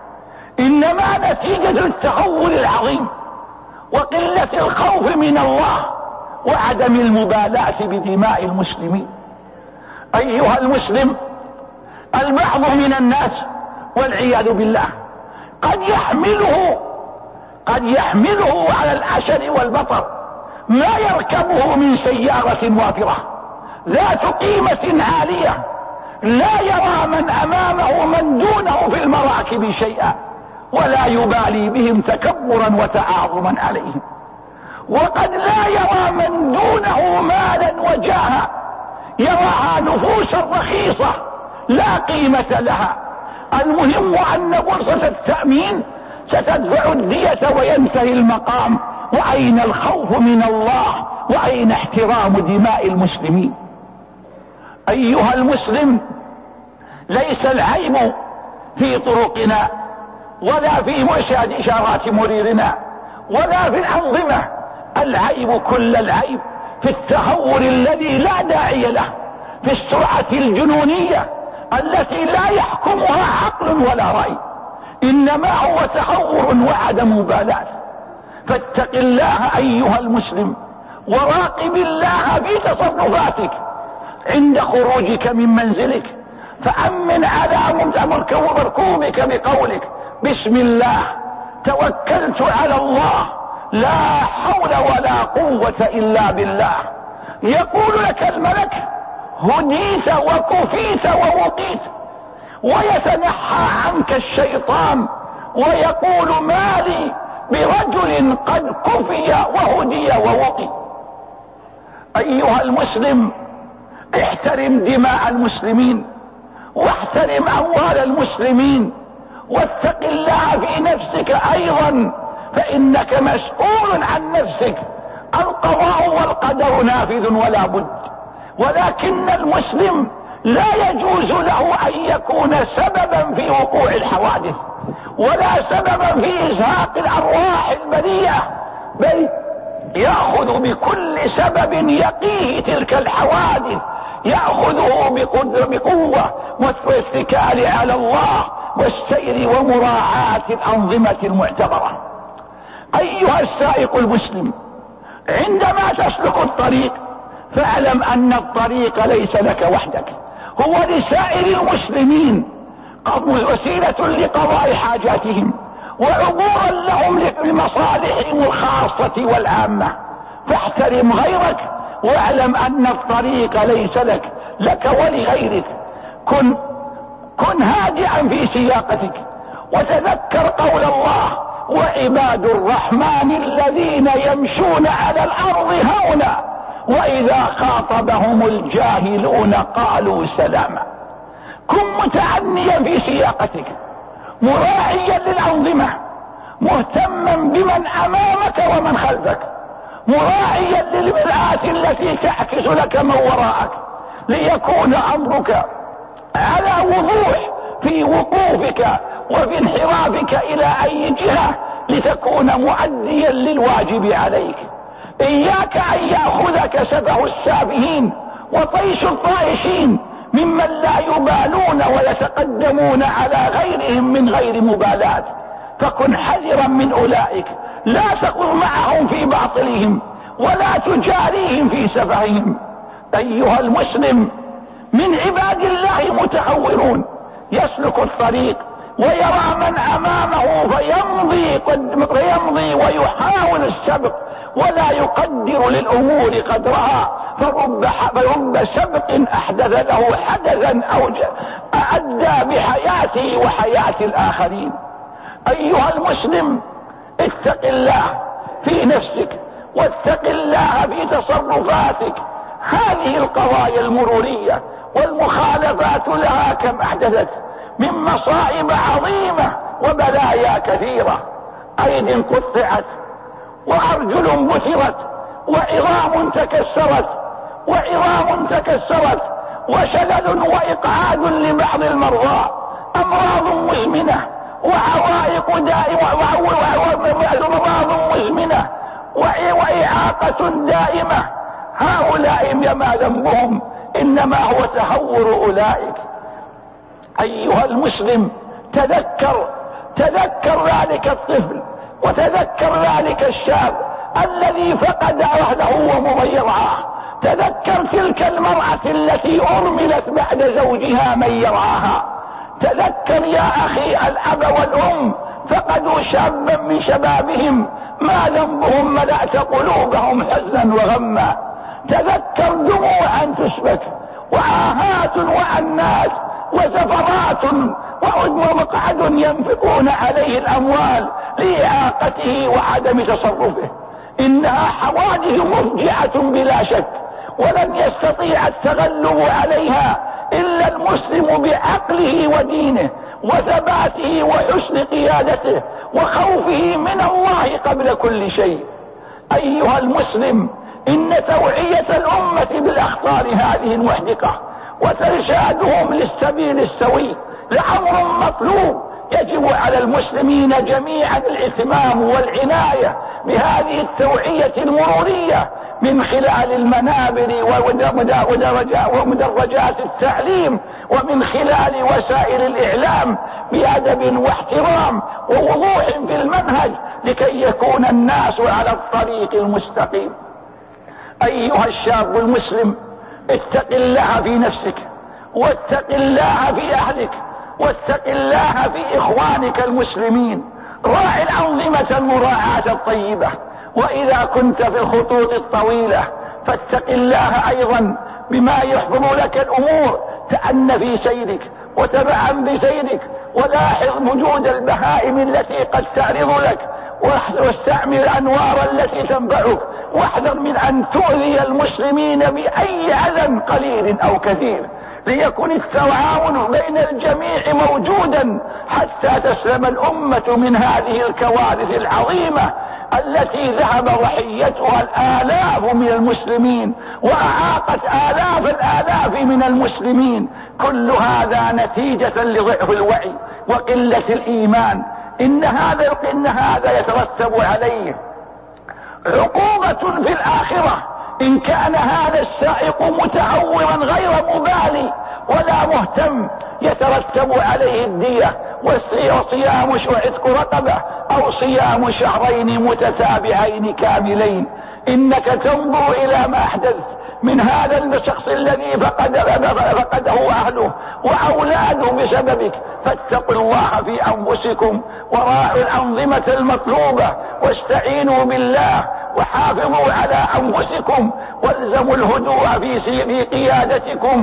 إنما نتيجة التهور العظيم وقلة الخوف من الله وعدم المبالاة بدماء المسلمين. أيها المسلم، البعض من الناس والعياذ بالله قد يحمله قد يحمله على العشر والبطر ما يركبه من سيارة وافرة ذات قيمة عالية، لا يرى من أمامه من دونه في المراكب شيئا، ولا يبالي بهم تكبرا وتعاظما عليهم. وقد لا يرى من دونه مالا وجاها، يراها نفوسا رخيصة لا قيمة لها. المهم أن بورصة التأمين ستدفع الدية وينتهي المقام، وأين الخوف من الله وأين احترام دماء المسلمين؟ أيها المسلم، ليس العيب في طرقنا ولا في مرشاد إشارات مريرنا ولا في الأنظمة، العيب كل العيب في التهور الذي لا داعي له، في السرعة الجنونية التي لا يحكمها عقل ولا رأي، إنما هو تهور وعدم مبالاة. فاتق الله أيها المسلم، وراقب الله في تصرفاتك عند خروجك من منزلك، فأمن على مركوبك بقولك بسم الله توكلت على الله لا حول ولا قوة إلا بالله. يقول لك الملك هديت وكفيت ووقيت، ويتنحى عنك الشيطان ويقول ما لي برجل قد كفي وهدي ووقي. أيها المسلم، احترم دماء المسلمين واحترم أموال المسلمين، واتق الله في نفسك أيضا، فإنك مسؤول عن نفسك. القضاء والقدر نافذ ولا بد، ولكن المسلم لا يجوز له أن يكون سببا في وقوع الحوادث ولا سببا في إزهاق الأرواح البريئة، بل يأخذ بكل سبب يقيه تلك الحوادث، يأخذه بقوة والاتكال على الله والسير ومراعاة الأنظمة المعتبرة. أيها السائق المسلم، عندما تسلك الطريق فاعلم أن الطريق ليس لك وحدك، هو لسائر المسلمين وسيلة لقضاء حاجاتهم وعبورا لهم لمصالحهم الخاصة والعامة. فاحترم غيرك واعلم أن الطريق ليس لك لك ولغيرك. كن كن هادئا في سياقتك، وتذكر قول الله وعباد الرحمن الذين يمشون على الأرض هونا وإذا خاطبهم الجاهلون قالوا سلاما. كن متعنيا في سياقتك، مراعيا للأنظمة، مهتما بمن أمامك ومن خلفك، مراعيا للمرآة التي تعكس لك من وراءك، ليكون أمرك على وضوح في وقوفك وفي انحرافك إلى أي جهة لتكون مؤديا للواجب عليك. إياك أن يأخذك سفه السافهين وطيش الطائشين ممن لا يبالون ويتقدمون على غيرهم من غير مبالاة، فكن حذرا من أولئك، لا تقل معهم في باطلهم ولا تجاريهم في سفههم. أيها المسلم، الله متهورون، يسلك الطريق ويرى من امامه فيمضي فيمضي ويحاول السبق ولا يقدر للامور قدرها، فرب فرب سبق احدث له حدثا او ادى بحياته وحياة الاخرين. ايها المسلم، اتق الله في نفسك واتق الله في تصرفاتك. هذه القضايا المرورية والمخالفات لها كم احدثت من مصائب عظيمة وبلايا كثيرة. ايد قطعت وارجل بثرت وعظام تكسرت وعظام تكسرت وشلل واقعاد لبعض المرضى، امراض مزمنة وعوائق دائمة وامراض مزمنة واعاقة دائمة. هؤلاء ما ذنبهم، انما هو تهور اولئك. ايها المسلم، تذكر تذكر ذلك الطفل وتذكر ذلك الشاب الذي فقد اهله ومضيعه. تذكر تلك المرأة التي ارملت بعد زوجها من يرعاها. تذكر يا اخي الاب والام فقدوا شابا من شبابهم، ما ذنبهم ملأت قلوبهم حزنا وغما. تذكر دموعا تسبك وعاهات وأنات وزفرات ومقعد ينفقون عليه الأموال لإعاقته وعدم تصرفه. إنها حوادث مفجعة بلا شك، ولن يستطيع التغلب عليها إلا المسلم بعقله ودينه وثباته وحسن قيادته وخوفه من الله قبل كل شيء. أيها المسلم، إن توعية الأمة بالأخطار هذه المحدقة وترشادهم للسبيل السوي لأمر مطلوب. يجب على المسلمين جميعا الاهتمام والعناية بهذه التوعية المرورية من خلال المنابر ومدرجات التعليم ومن خلال وسائل الإعلام بأدب واحترام ووضوح في المنهج لكي يكون الناس على الطريق المستقيم. أيها الشاب المسلم، اتق الله في نفسك واتق الله في أهلك واتق الله في إخوانك المسلمين. راعي الأنظمة المراعاة الطيبة، وإذا كنت في الخطوط الطويلة فاتق الله أيضا بما يحضر لك الأمور. تأن في سيرك وتبعا بسيرك ولاحظ وجود البهائم التي قد تعرض لك واستعمل الأنوار التي تنفعك، واحذر من أن تؤذي المسلمين بأي أذى قليل أو كثير، ليكن التعاون بين الجميع موجودا حتى تسلم الأمة من هذه الكوارث العظيمة التي ذهب ضحيتها الآلاف من المسلمين وأعاقت آلاف الآلاف من المسلمين. كل هذا نتيجة لضعف الوعي وقلة الإيمان. إن هذا إن هذا يترتب عليه عقوبة في الآخرة إن كان هذا السائق متهورا غير مبالي ولا مهتم. يترتب عليه الدية وصيام وعتق رقبة أو صيام شهرين متتابعين كاملين. إنك تنظر إلى ما أحدث من هذا الشخص الذي فقد فقده أهله وأولاده بسببك، فاتقوا الله في أنفسكم وراعوا الأنظمة المطلوبة واستعينوا بالله وحافظوا على أنفسكم والزموا الهدوء في قيادتكم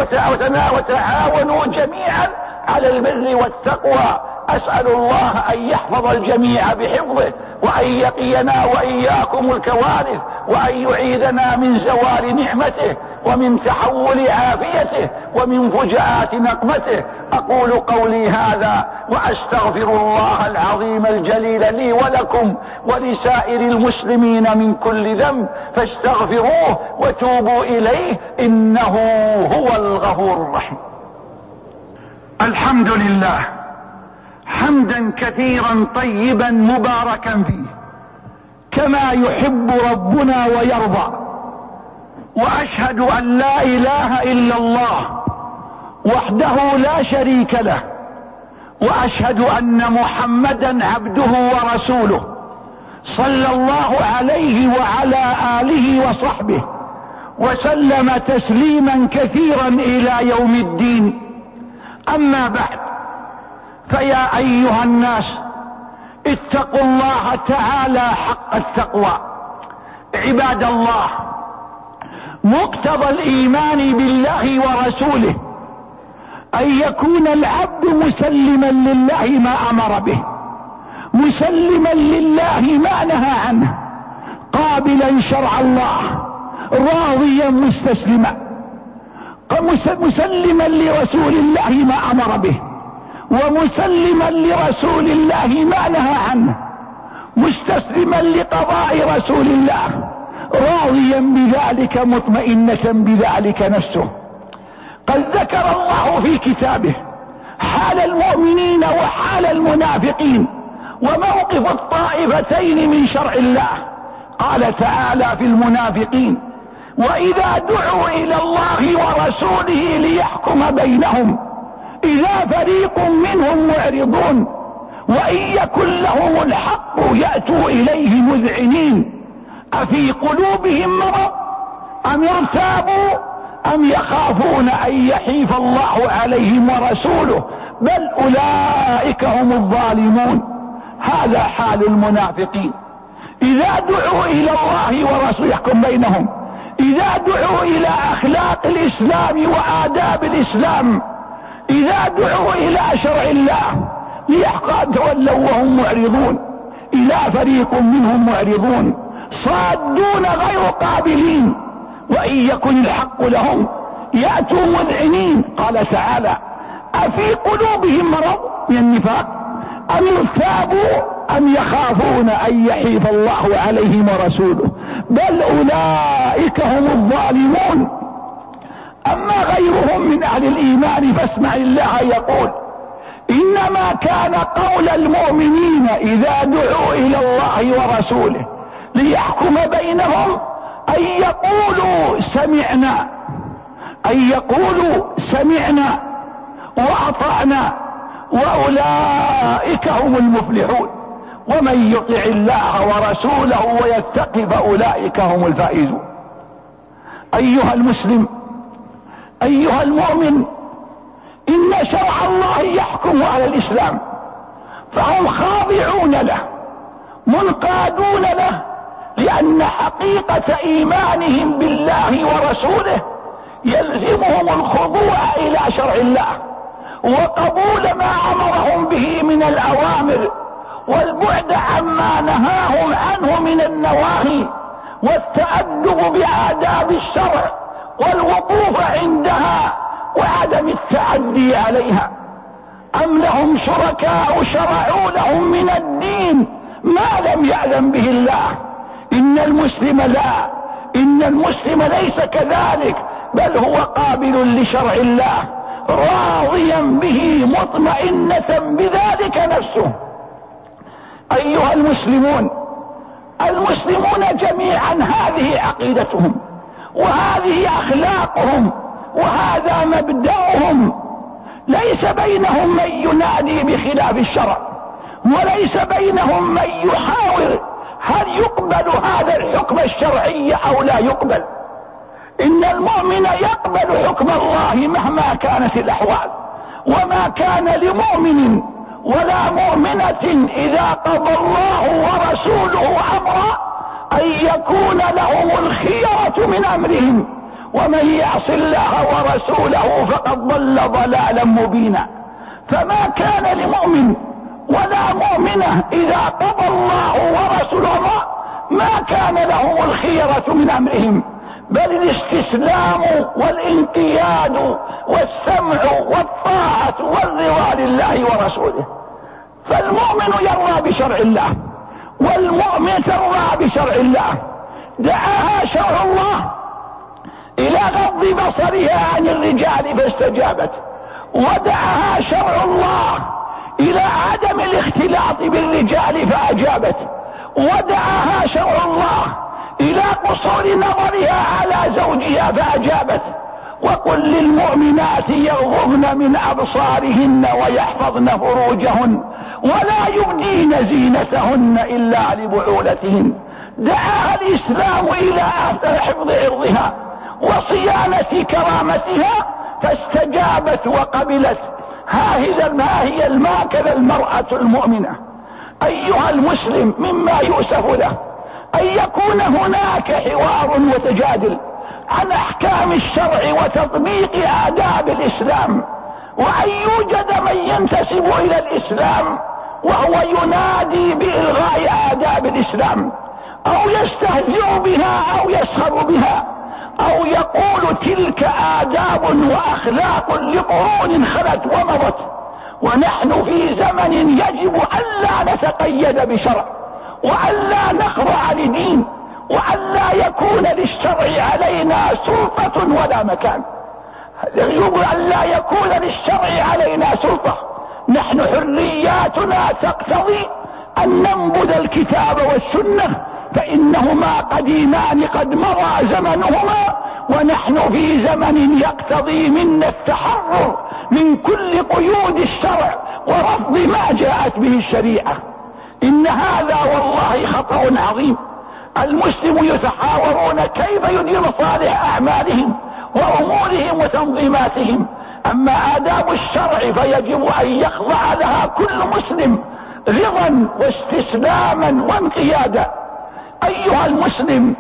وتعاونوا جميعا على البر والتقوى. أسأل الله أن يحفظ الجميع بحفظه وأن يقينا وإياكم الكوارث وأن يعيدنا من زوال نعمته ومن تحول عافيته ومن فجاءات نقمته. أقول قولي هذا وأستغفر الله العظيم الجليل لي ولكم ولسائر المسلمين من كل ذنب، فاستغفروه وتوبوا إليه إنه هو الغفور الرحيم. الحمد لله حمدا كثيرا طيبا مباركا فيه كما يحب ربنا ويرضى. واشهد ان لا اله الا الله وحده لا شريك له، واشهد ان محمدا عبده ورسوله صلى الله عليه وعلى اله وصحبه وسلم تسليما كثيرا الى يوم الدين. أما بعد، فيا أيها الناس اتقوا الله تعالى حق التقوى. عباد الله، مقتضى الإيمان بالله ورسوله أن يكون العبد مسلما لله ما أمر به، مسلما لله ما نهى عنه، قابلا شرع الله، راضيا مستسلما، مسلما لرسول الله ما أمر به، ومسلما لرسول الله ما نهى عنه، مستسلما لقضاء رسول الله، راضيا بذلك، مطمئنة بذلك نفسه. قد ذكر الله في كتابه حال المؤمنين وحال المنافقين وموقف الطائفتين من شرع الله. قال تعالى في المنافقين: وإذا دعوا إلى الله ورسوله ليحكم بينهم إذا فريق منهم معرضون وإن يكن لهم الحق يأتوا إليه مذعنين أفي قلوبهم مرض أم ارتابوا أم يخافون أن يحيف الله عليهم ورسوله بل أولئك هم الظالمون. هذا حال المنافقين إذا دعوا إلى الله ورسوله يحكم بينهم، إذا دعوا إلى أخلاق الإسلام وآداب الإسلام، إذا دعوا إلى شرع الله ليحكم تولوا وهم معرضون. إلى فريق منهم معرضون صادون غير قابلين وإن يكن الحق لهم يأتوا مذعنين. قال تعالى: أفي قلوبهم مرض من النفاق أم ارتابوا أم يخافون أن يحيف الله عليهم ورسوله بل أولئك هم الظالمون. أما غيرهم من أهل الإيمان فاسمع الله يقول: إنما كان قول المؤمنين إذا دعوا إلى الله ورسوله ليحكم بينهم أن يقولوا سمعنا، أن يقولوا سمعنا وأطعنا وأولئك هم المفلحون ومن يطع الله ورسوله ويتق فأولئك هم الفائزون. أيها المسلم، أيها المؤمن، إن شرع الله يحكم على الإسلام، فهم خاضعون له منقادون له، لأن حقيقة إيمانهم بالله ورسوله يلزمهم الخضوع إلى شرع الله وقبول ما أمرهم به من الأوامر والبعد عما نهاهم عنه من النواهي والتأدب بآداب الشرع والوقوف عندها وعدم التعدي عليها. أم لهم شركاء شرعوا لهم من الدين ما لم يأذن به الله؟ إن المسلم لا، إن المسلم ليس كذلك، بل هو قابل لشرع الله راضيا به مطمئنة بذلك نفسه. أيها المسلمون، المسلمون جميعا هذه عقيدتهم وهذه أخلاقهم وهذا مبدأهم، ليس بينهم من ينادي بخلاف الشرع وليس بينهم من يحاور هل يقبل هذا الحكم الشرعي أو لا يقبل. إن المؤمن يقبل حكم الله مهما كانت الأحوال، وما كان لمؤمن ولا مؤمنة إذا قضى الله ورسوله أمرا أن يكون لهم الخيرة من أمرهم ومن يعص الله ورسوله فقد ضل ضلالا مبينا. فما كان لمؤمن ولا مؤمنة إذا قضى الله ورسوله ما كان لهم الخيرة من أمرهم، بل الاستسلام والانقياد والسمع والطاعة والرضا لله ورسوله. فالمؤمن يرضى بشرع الله والمؤمن ترضى بشرع الله. دعاها شرع الله إلى غض بصرها عن الرجال فاستجابت، ودعاها شرع الله إلى عدم الاختلاط بالرجال فأجابت، ودعاها شرع الله إلى قصور نظرها على زوجها فأجابت. وقل للمؤمنات يغضضن من أبصارهن ويحفظن فروجهن ولا يبدين زينتهن إلا لبعولتهن. دعاها الإسلام إلى حفظ عرضها وصيانة كرامتها فاستجابت وقبلت. ها هي الماكلة المرأة المؤمنة. أيها المسلم، مما يؤسف له أن يكون هناك حوار وتجادل عن أحكام الشرع وتطبيق آداب الإسلام، وأن يوجد من ينتسب إلى الإسلام وهو ينادي بإلغاء آداب الإسلام، أو يستهزئ بها أو يسخر بها، أو يقول تلك آداب وأخلاق لقرون خلت ومضت، ونحن في زمن يجب ألا نتقيد بشرع، وألا نخضع لدين، وألا يكون للشرع علينا سلطة ولا مكان. يجب ألا يكون للشرع علينا سلطة. نحن حرياتنا تقتضي أن ننبذ الكتاب والسنة، فإنهما قديمان قد مضى زمنهما، ونحن في زمن يقتضي منا التحرر من كل قيود الشرع ورفض ما جاءت به الشريعة. إن هذا والله خطأ عظيم. المسلم يتحاورون كيف يدير صالح أعمالهم وأمورهم وتنظيماتهم، أما آداب الشرع فيجب أن يخضع لها كل مسلم رضا واستسلاما وانقيادا. أيها المسلم،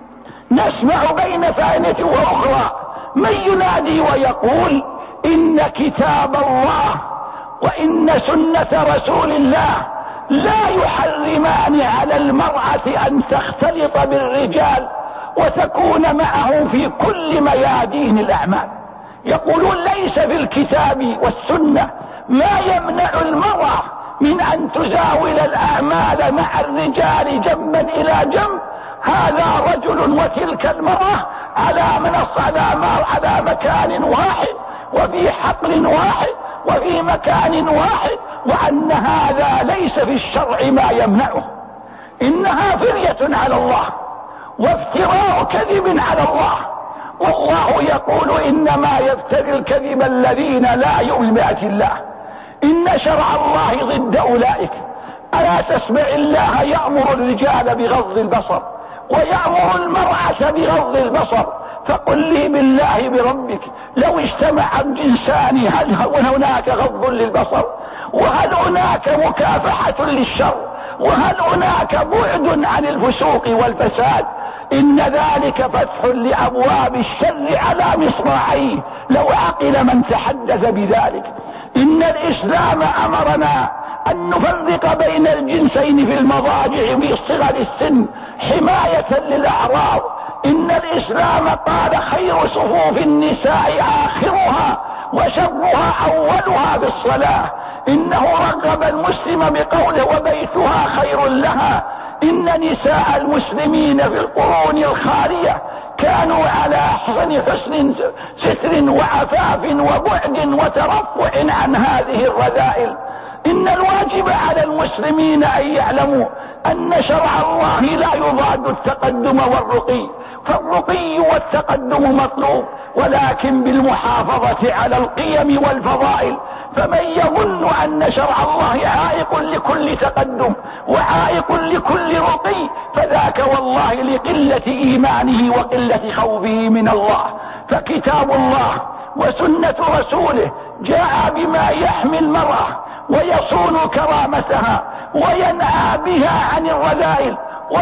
نسمع بين ثانية وأخرى من ينادي ويقول إن كتاب الله وإن سنة رسول الله لا يحرمان على المرأة أن تختلط بالرجال وتكون معه في كل ميادين الأعمال. يقولون ليس في الكتاب والسنة ما يمنع المرأة من أن تزاول الأعمال مع الرجال جنبا إلى جنب. هذا رجل وتلك المرأة على منصة على مكان واحد وفي حقل واحد وفي مكان واحد، وأن هذا ليس في الشرع ما يمنعه. إنها فرية على الله وافتراء كذب على الله، والله يقول إنما يفتري الكذب الذين لا يؤمنون بآيات الله. إن شرع الله ضد أولئك. ألا تسمع الله يأمر الرجال بغض البصر ويأمر المرأة بغض البصر؟ فقل لي بالله بربك، لو اجتمع الجنسان هل هناك غض للبصر؟ وهل هناك مكافحة للشر؟ وهل هناك بعد عن الفسوق والفساد؟ إن ذلك فتح لأبواب الشر على مصراعيه لو عقل من تحدث بذلك. إن الإسلام أمرنا أن نفرق بين الجنسين في المضاجع في صغر السن حماية للأعراض. إن الإسلام قال خير صفوف النساء آخرها وشرها أولها بالصلاة. إنه رغب المسلم بقوله وبيتها خير لها. إن نساء المسلمين في القرون الخالية كانوا على أحسن حسن ستر وعفاف وبعد وترفع عن هذه الرذائل. إن الواجب على المسلمين أن يعلموا أن شرع الله لا يضاد التقدم والرقي، فالرقي والتقدم مطلوب، ولكن بالمحافظة على القيم والفضائل. فمن يظن أن شرع الله عائق لكل تقدم وعائق لكل رقي فذاك والله لقلة إيمانه وقلة خوفه من الله. فكتاب الله وسنة رسوله جاء بما يحمي المرأة ويصون كرامتها وينأى بها عن الرذائل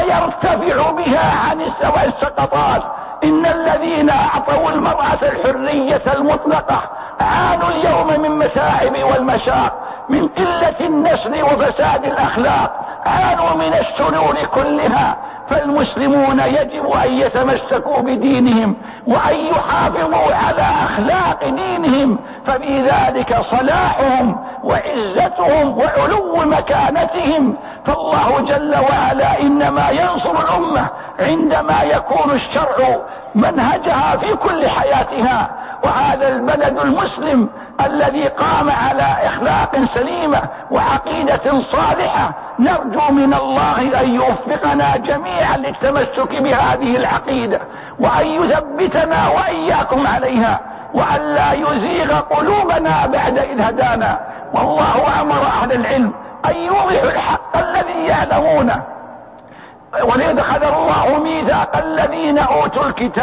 ويرتفع بها عن السقطات. إن الذين أعطوا المرأة الحرية المطلقة عانوا اليوم من متاعب والمشاق، من قلة النسل وفساد الأخلاق، عانوا من الشرور كلها. فالمسلمون يجب أن يتمسكوا بدينهم وأن يحافظوا على أخلاق دينهم، ففي ذلك صلاحهم وعزتهم وعلو مكانتهم. فالله جل وعلا إنما ينصر الأمة عندما يكون الشرع منهجها في كل حياتها. وهذا البلد المسلم الذي قام على اخلاق سليمة وعقيدة صالحة، نرجو من الله ان يوفقنا جميعا للتمسك بهذه العقيدة وان يثبتنا واياكم عليها، وان لا يزيغ قلوبنا بعد اذ هدانا. والله امر اهل العلم ان يوضحوا الحق الذي يعلمونه، ولقد أخذ الله ميثاق الذين أوتوا الكتاب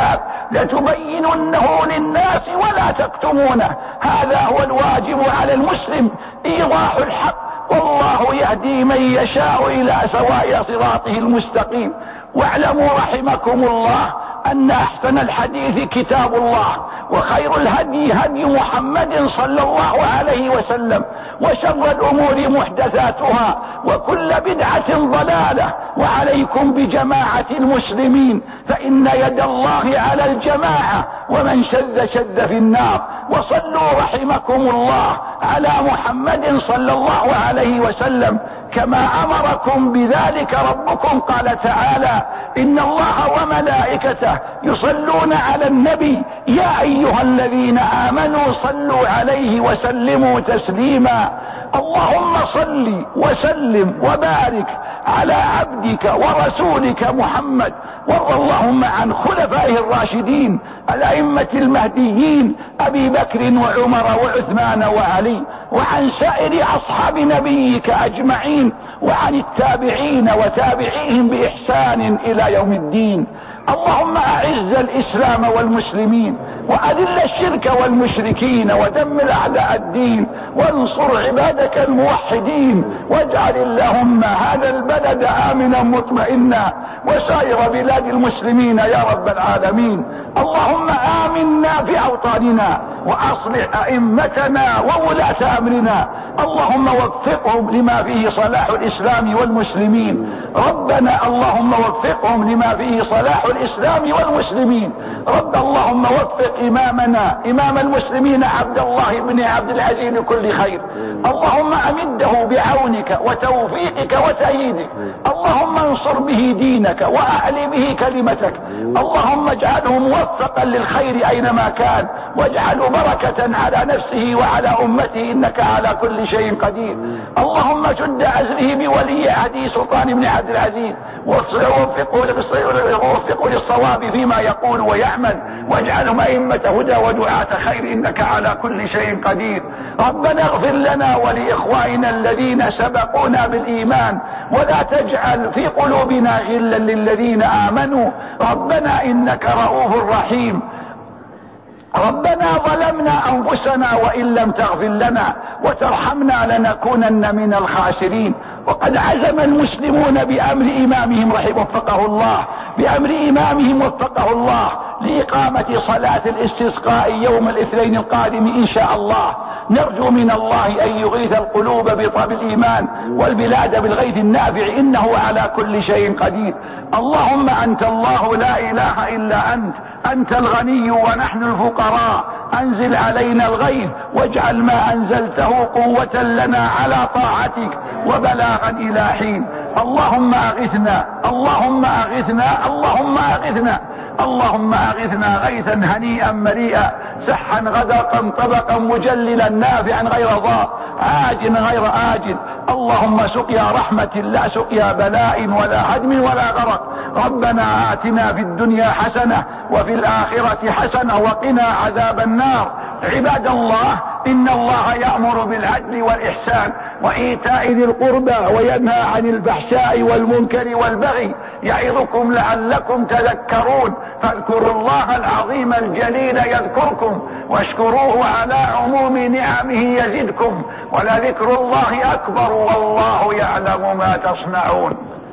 لتبيننه للناس ولا تكتمونه. هذا هو الواجب على المسلم، ايضاح الحق، والله يهدي من يشاء الى سواء صراطه المستقيم. واعلموا رحمكم الله ان احسن الحديث كتاب الله، وخير الهدي هدي محمد صلى الله عليه وسلم، وشر الامور محدثاتها، وكل بدعة ضلالة. وعليكم بجماعة المسلمين، فان يد الله على الجماعة، ومن شذ شذ في النار. وصلوا رحمكم الله على محمد صلى الله عليه وسلم كما امركم بذلك ربكم. قال تعالى: ان الله وملائكته يصلون على النبي يا ايها الذين امنوا صلوا عليه وسلموا تسليما. اللهم صل وسلم وبارك على عبدك ورسولك محمد، وارض اللهم عن خلفائه الراشدين الائمة المهديين ابي بكر وعمر وعثمان وعلي، وعن سائر اصحاب نبيك اجمعين، وعن التابعين وتابعيهم باحسان الى يوم الدين. اللهم اعز الاسلام والمسلمين، واذل الشرك والمشركين، ودمر اعداء الدين، وانصر عبادك الموحدين. واجعل اللهم هذا البلد امنا مطمئنا، وسائر بلاد المسلمين يا رب العالمين. اللهم امنا في اوطاننا، واصلح ائمتنا وولاة امرنا. اللهم وفقهم لما فيه صلاح الاسلام والمسلمين. ربنا اللهم وفقهم لما فيه صلاح الاسلام والمسلمين. رب اللهم وفق امامنا امام المسلمين عبد الله بن عبد العزيز لكل خير. اللهم امده بعونك وتوفيقك وتأييدك. اللهم انصر به دينك واعل به كلمتك. اللهم اجعله موفقا للخير اينما كان، واجعله بركة على نفسه وعلى امته، انك على كل شيء قدير. اللهم شد عزله بولي عهده سلطان بن عبد العزيز، ووفقه للصواب فيما يقول ويعمل، واجعلهم ائمة هدى ودعاة خير، انك على كل شيء قدير. ربنا اغفر لنا ولاخواننا الذين سبقونا بالايمان، ولا تجعل في قلوبنا غلا للذين امنوا. ربنا انك رؤوف رحيم. ربنا ظلمنا انفسنا وان لم تغفر لنا وترحمنا لنكونن من الخاسرين. وقد عزم المسلمون بامر امامهم رحمه وفقه الله بامر امامهم وفقه الله لاقامة صلاة الاستسقاء يوم الاثنين القادم ان شاء الله. نرجو من الله ان يغيث القلوب بطاب الايمان والبلاد بالغيث النافع، انه على كل شيء قدير. اللهم انت الله لا اله الا انت، انت الغني ونحن الفقراء. انزل علينا الغيث، واجعل ما انزلته قوة لنا على طاعتك وبلاغا الى حين. اللهم اغثنا اللهم اغثنا اللهم اغثنا اللهم اغثنا غيثا هنيئا مريئا، سحا غدقا طبقا مجللا نافعا غير ضار، عاجل غير آجل. اللهم سقيا رحمة لا سقيا بلاء ولا هدم ولا غرق. ربنا آتنا في الدنيا حسنة وفي الآخرة حسنة وقنا عذاب النار. عباد الله، إن الله يأمر بالعدل والإحسان وإيتاء ذي القربى، وينهى عن الفحشاء والمنكر والبغي، يعظكم لعلكم تذكرون. فاذكروا الله العظيم الجليل يذكركم، واشكروه على عموم نعمه يزدكم، ولذكر الله أكبر والله يعلم ما تصنعون.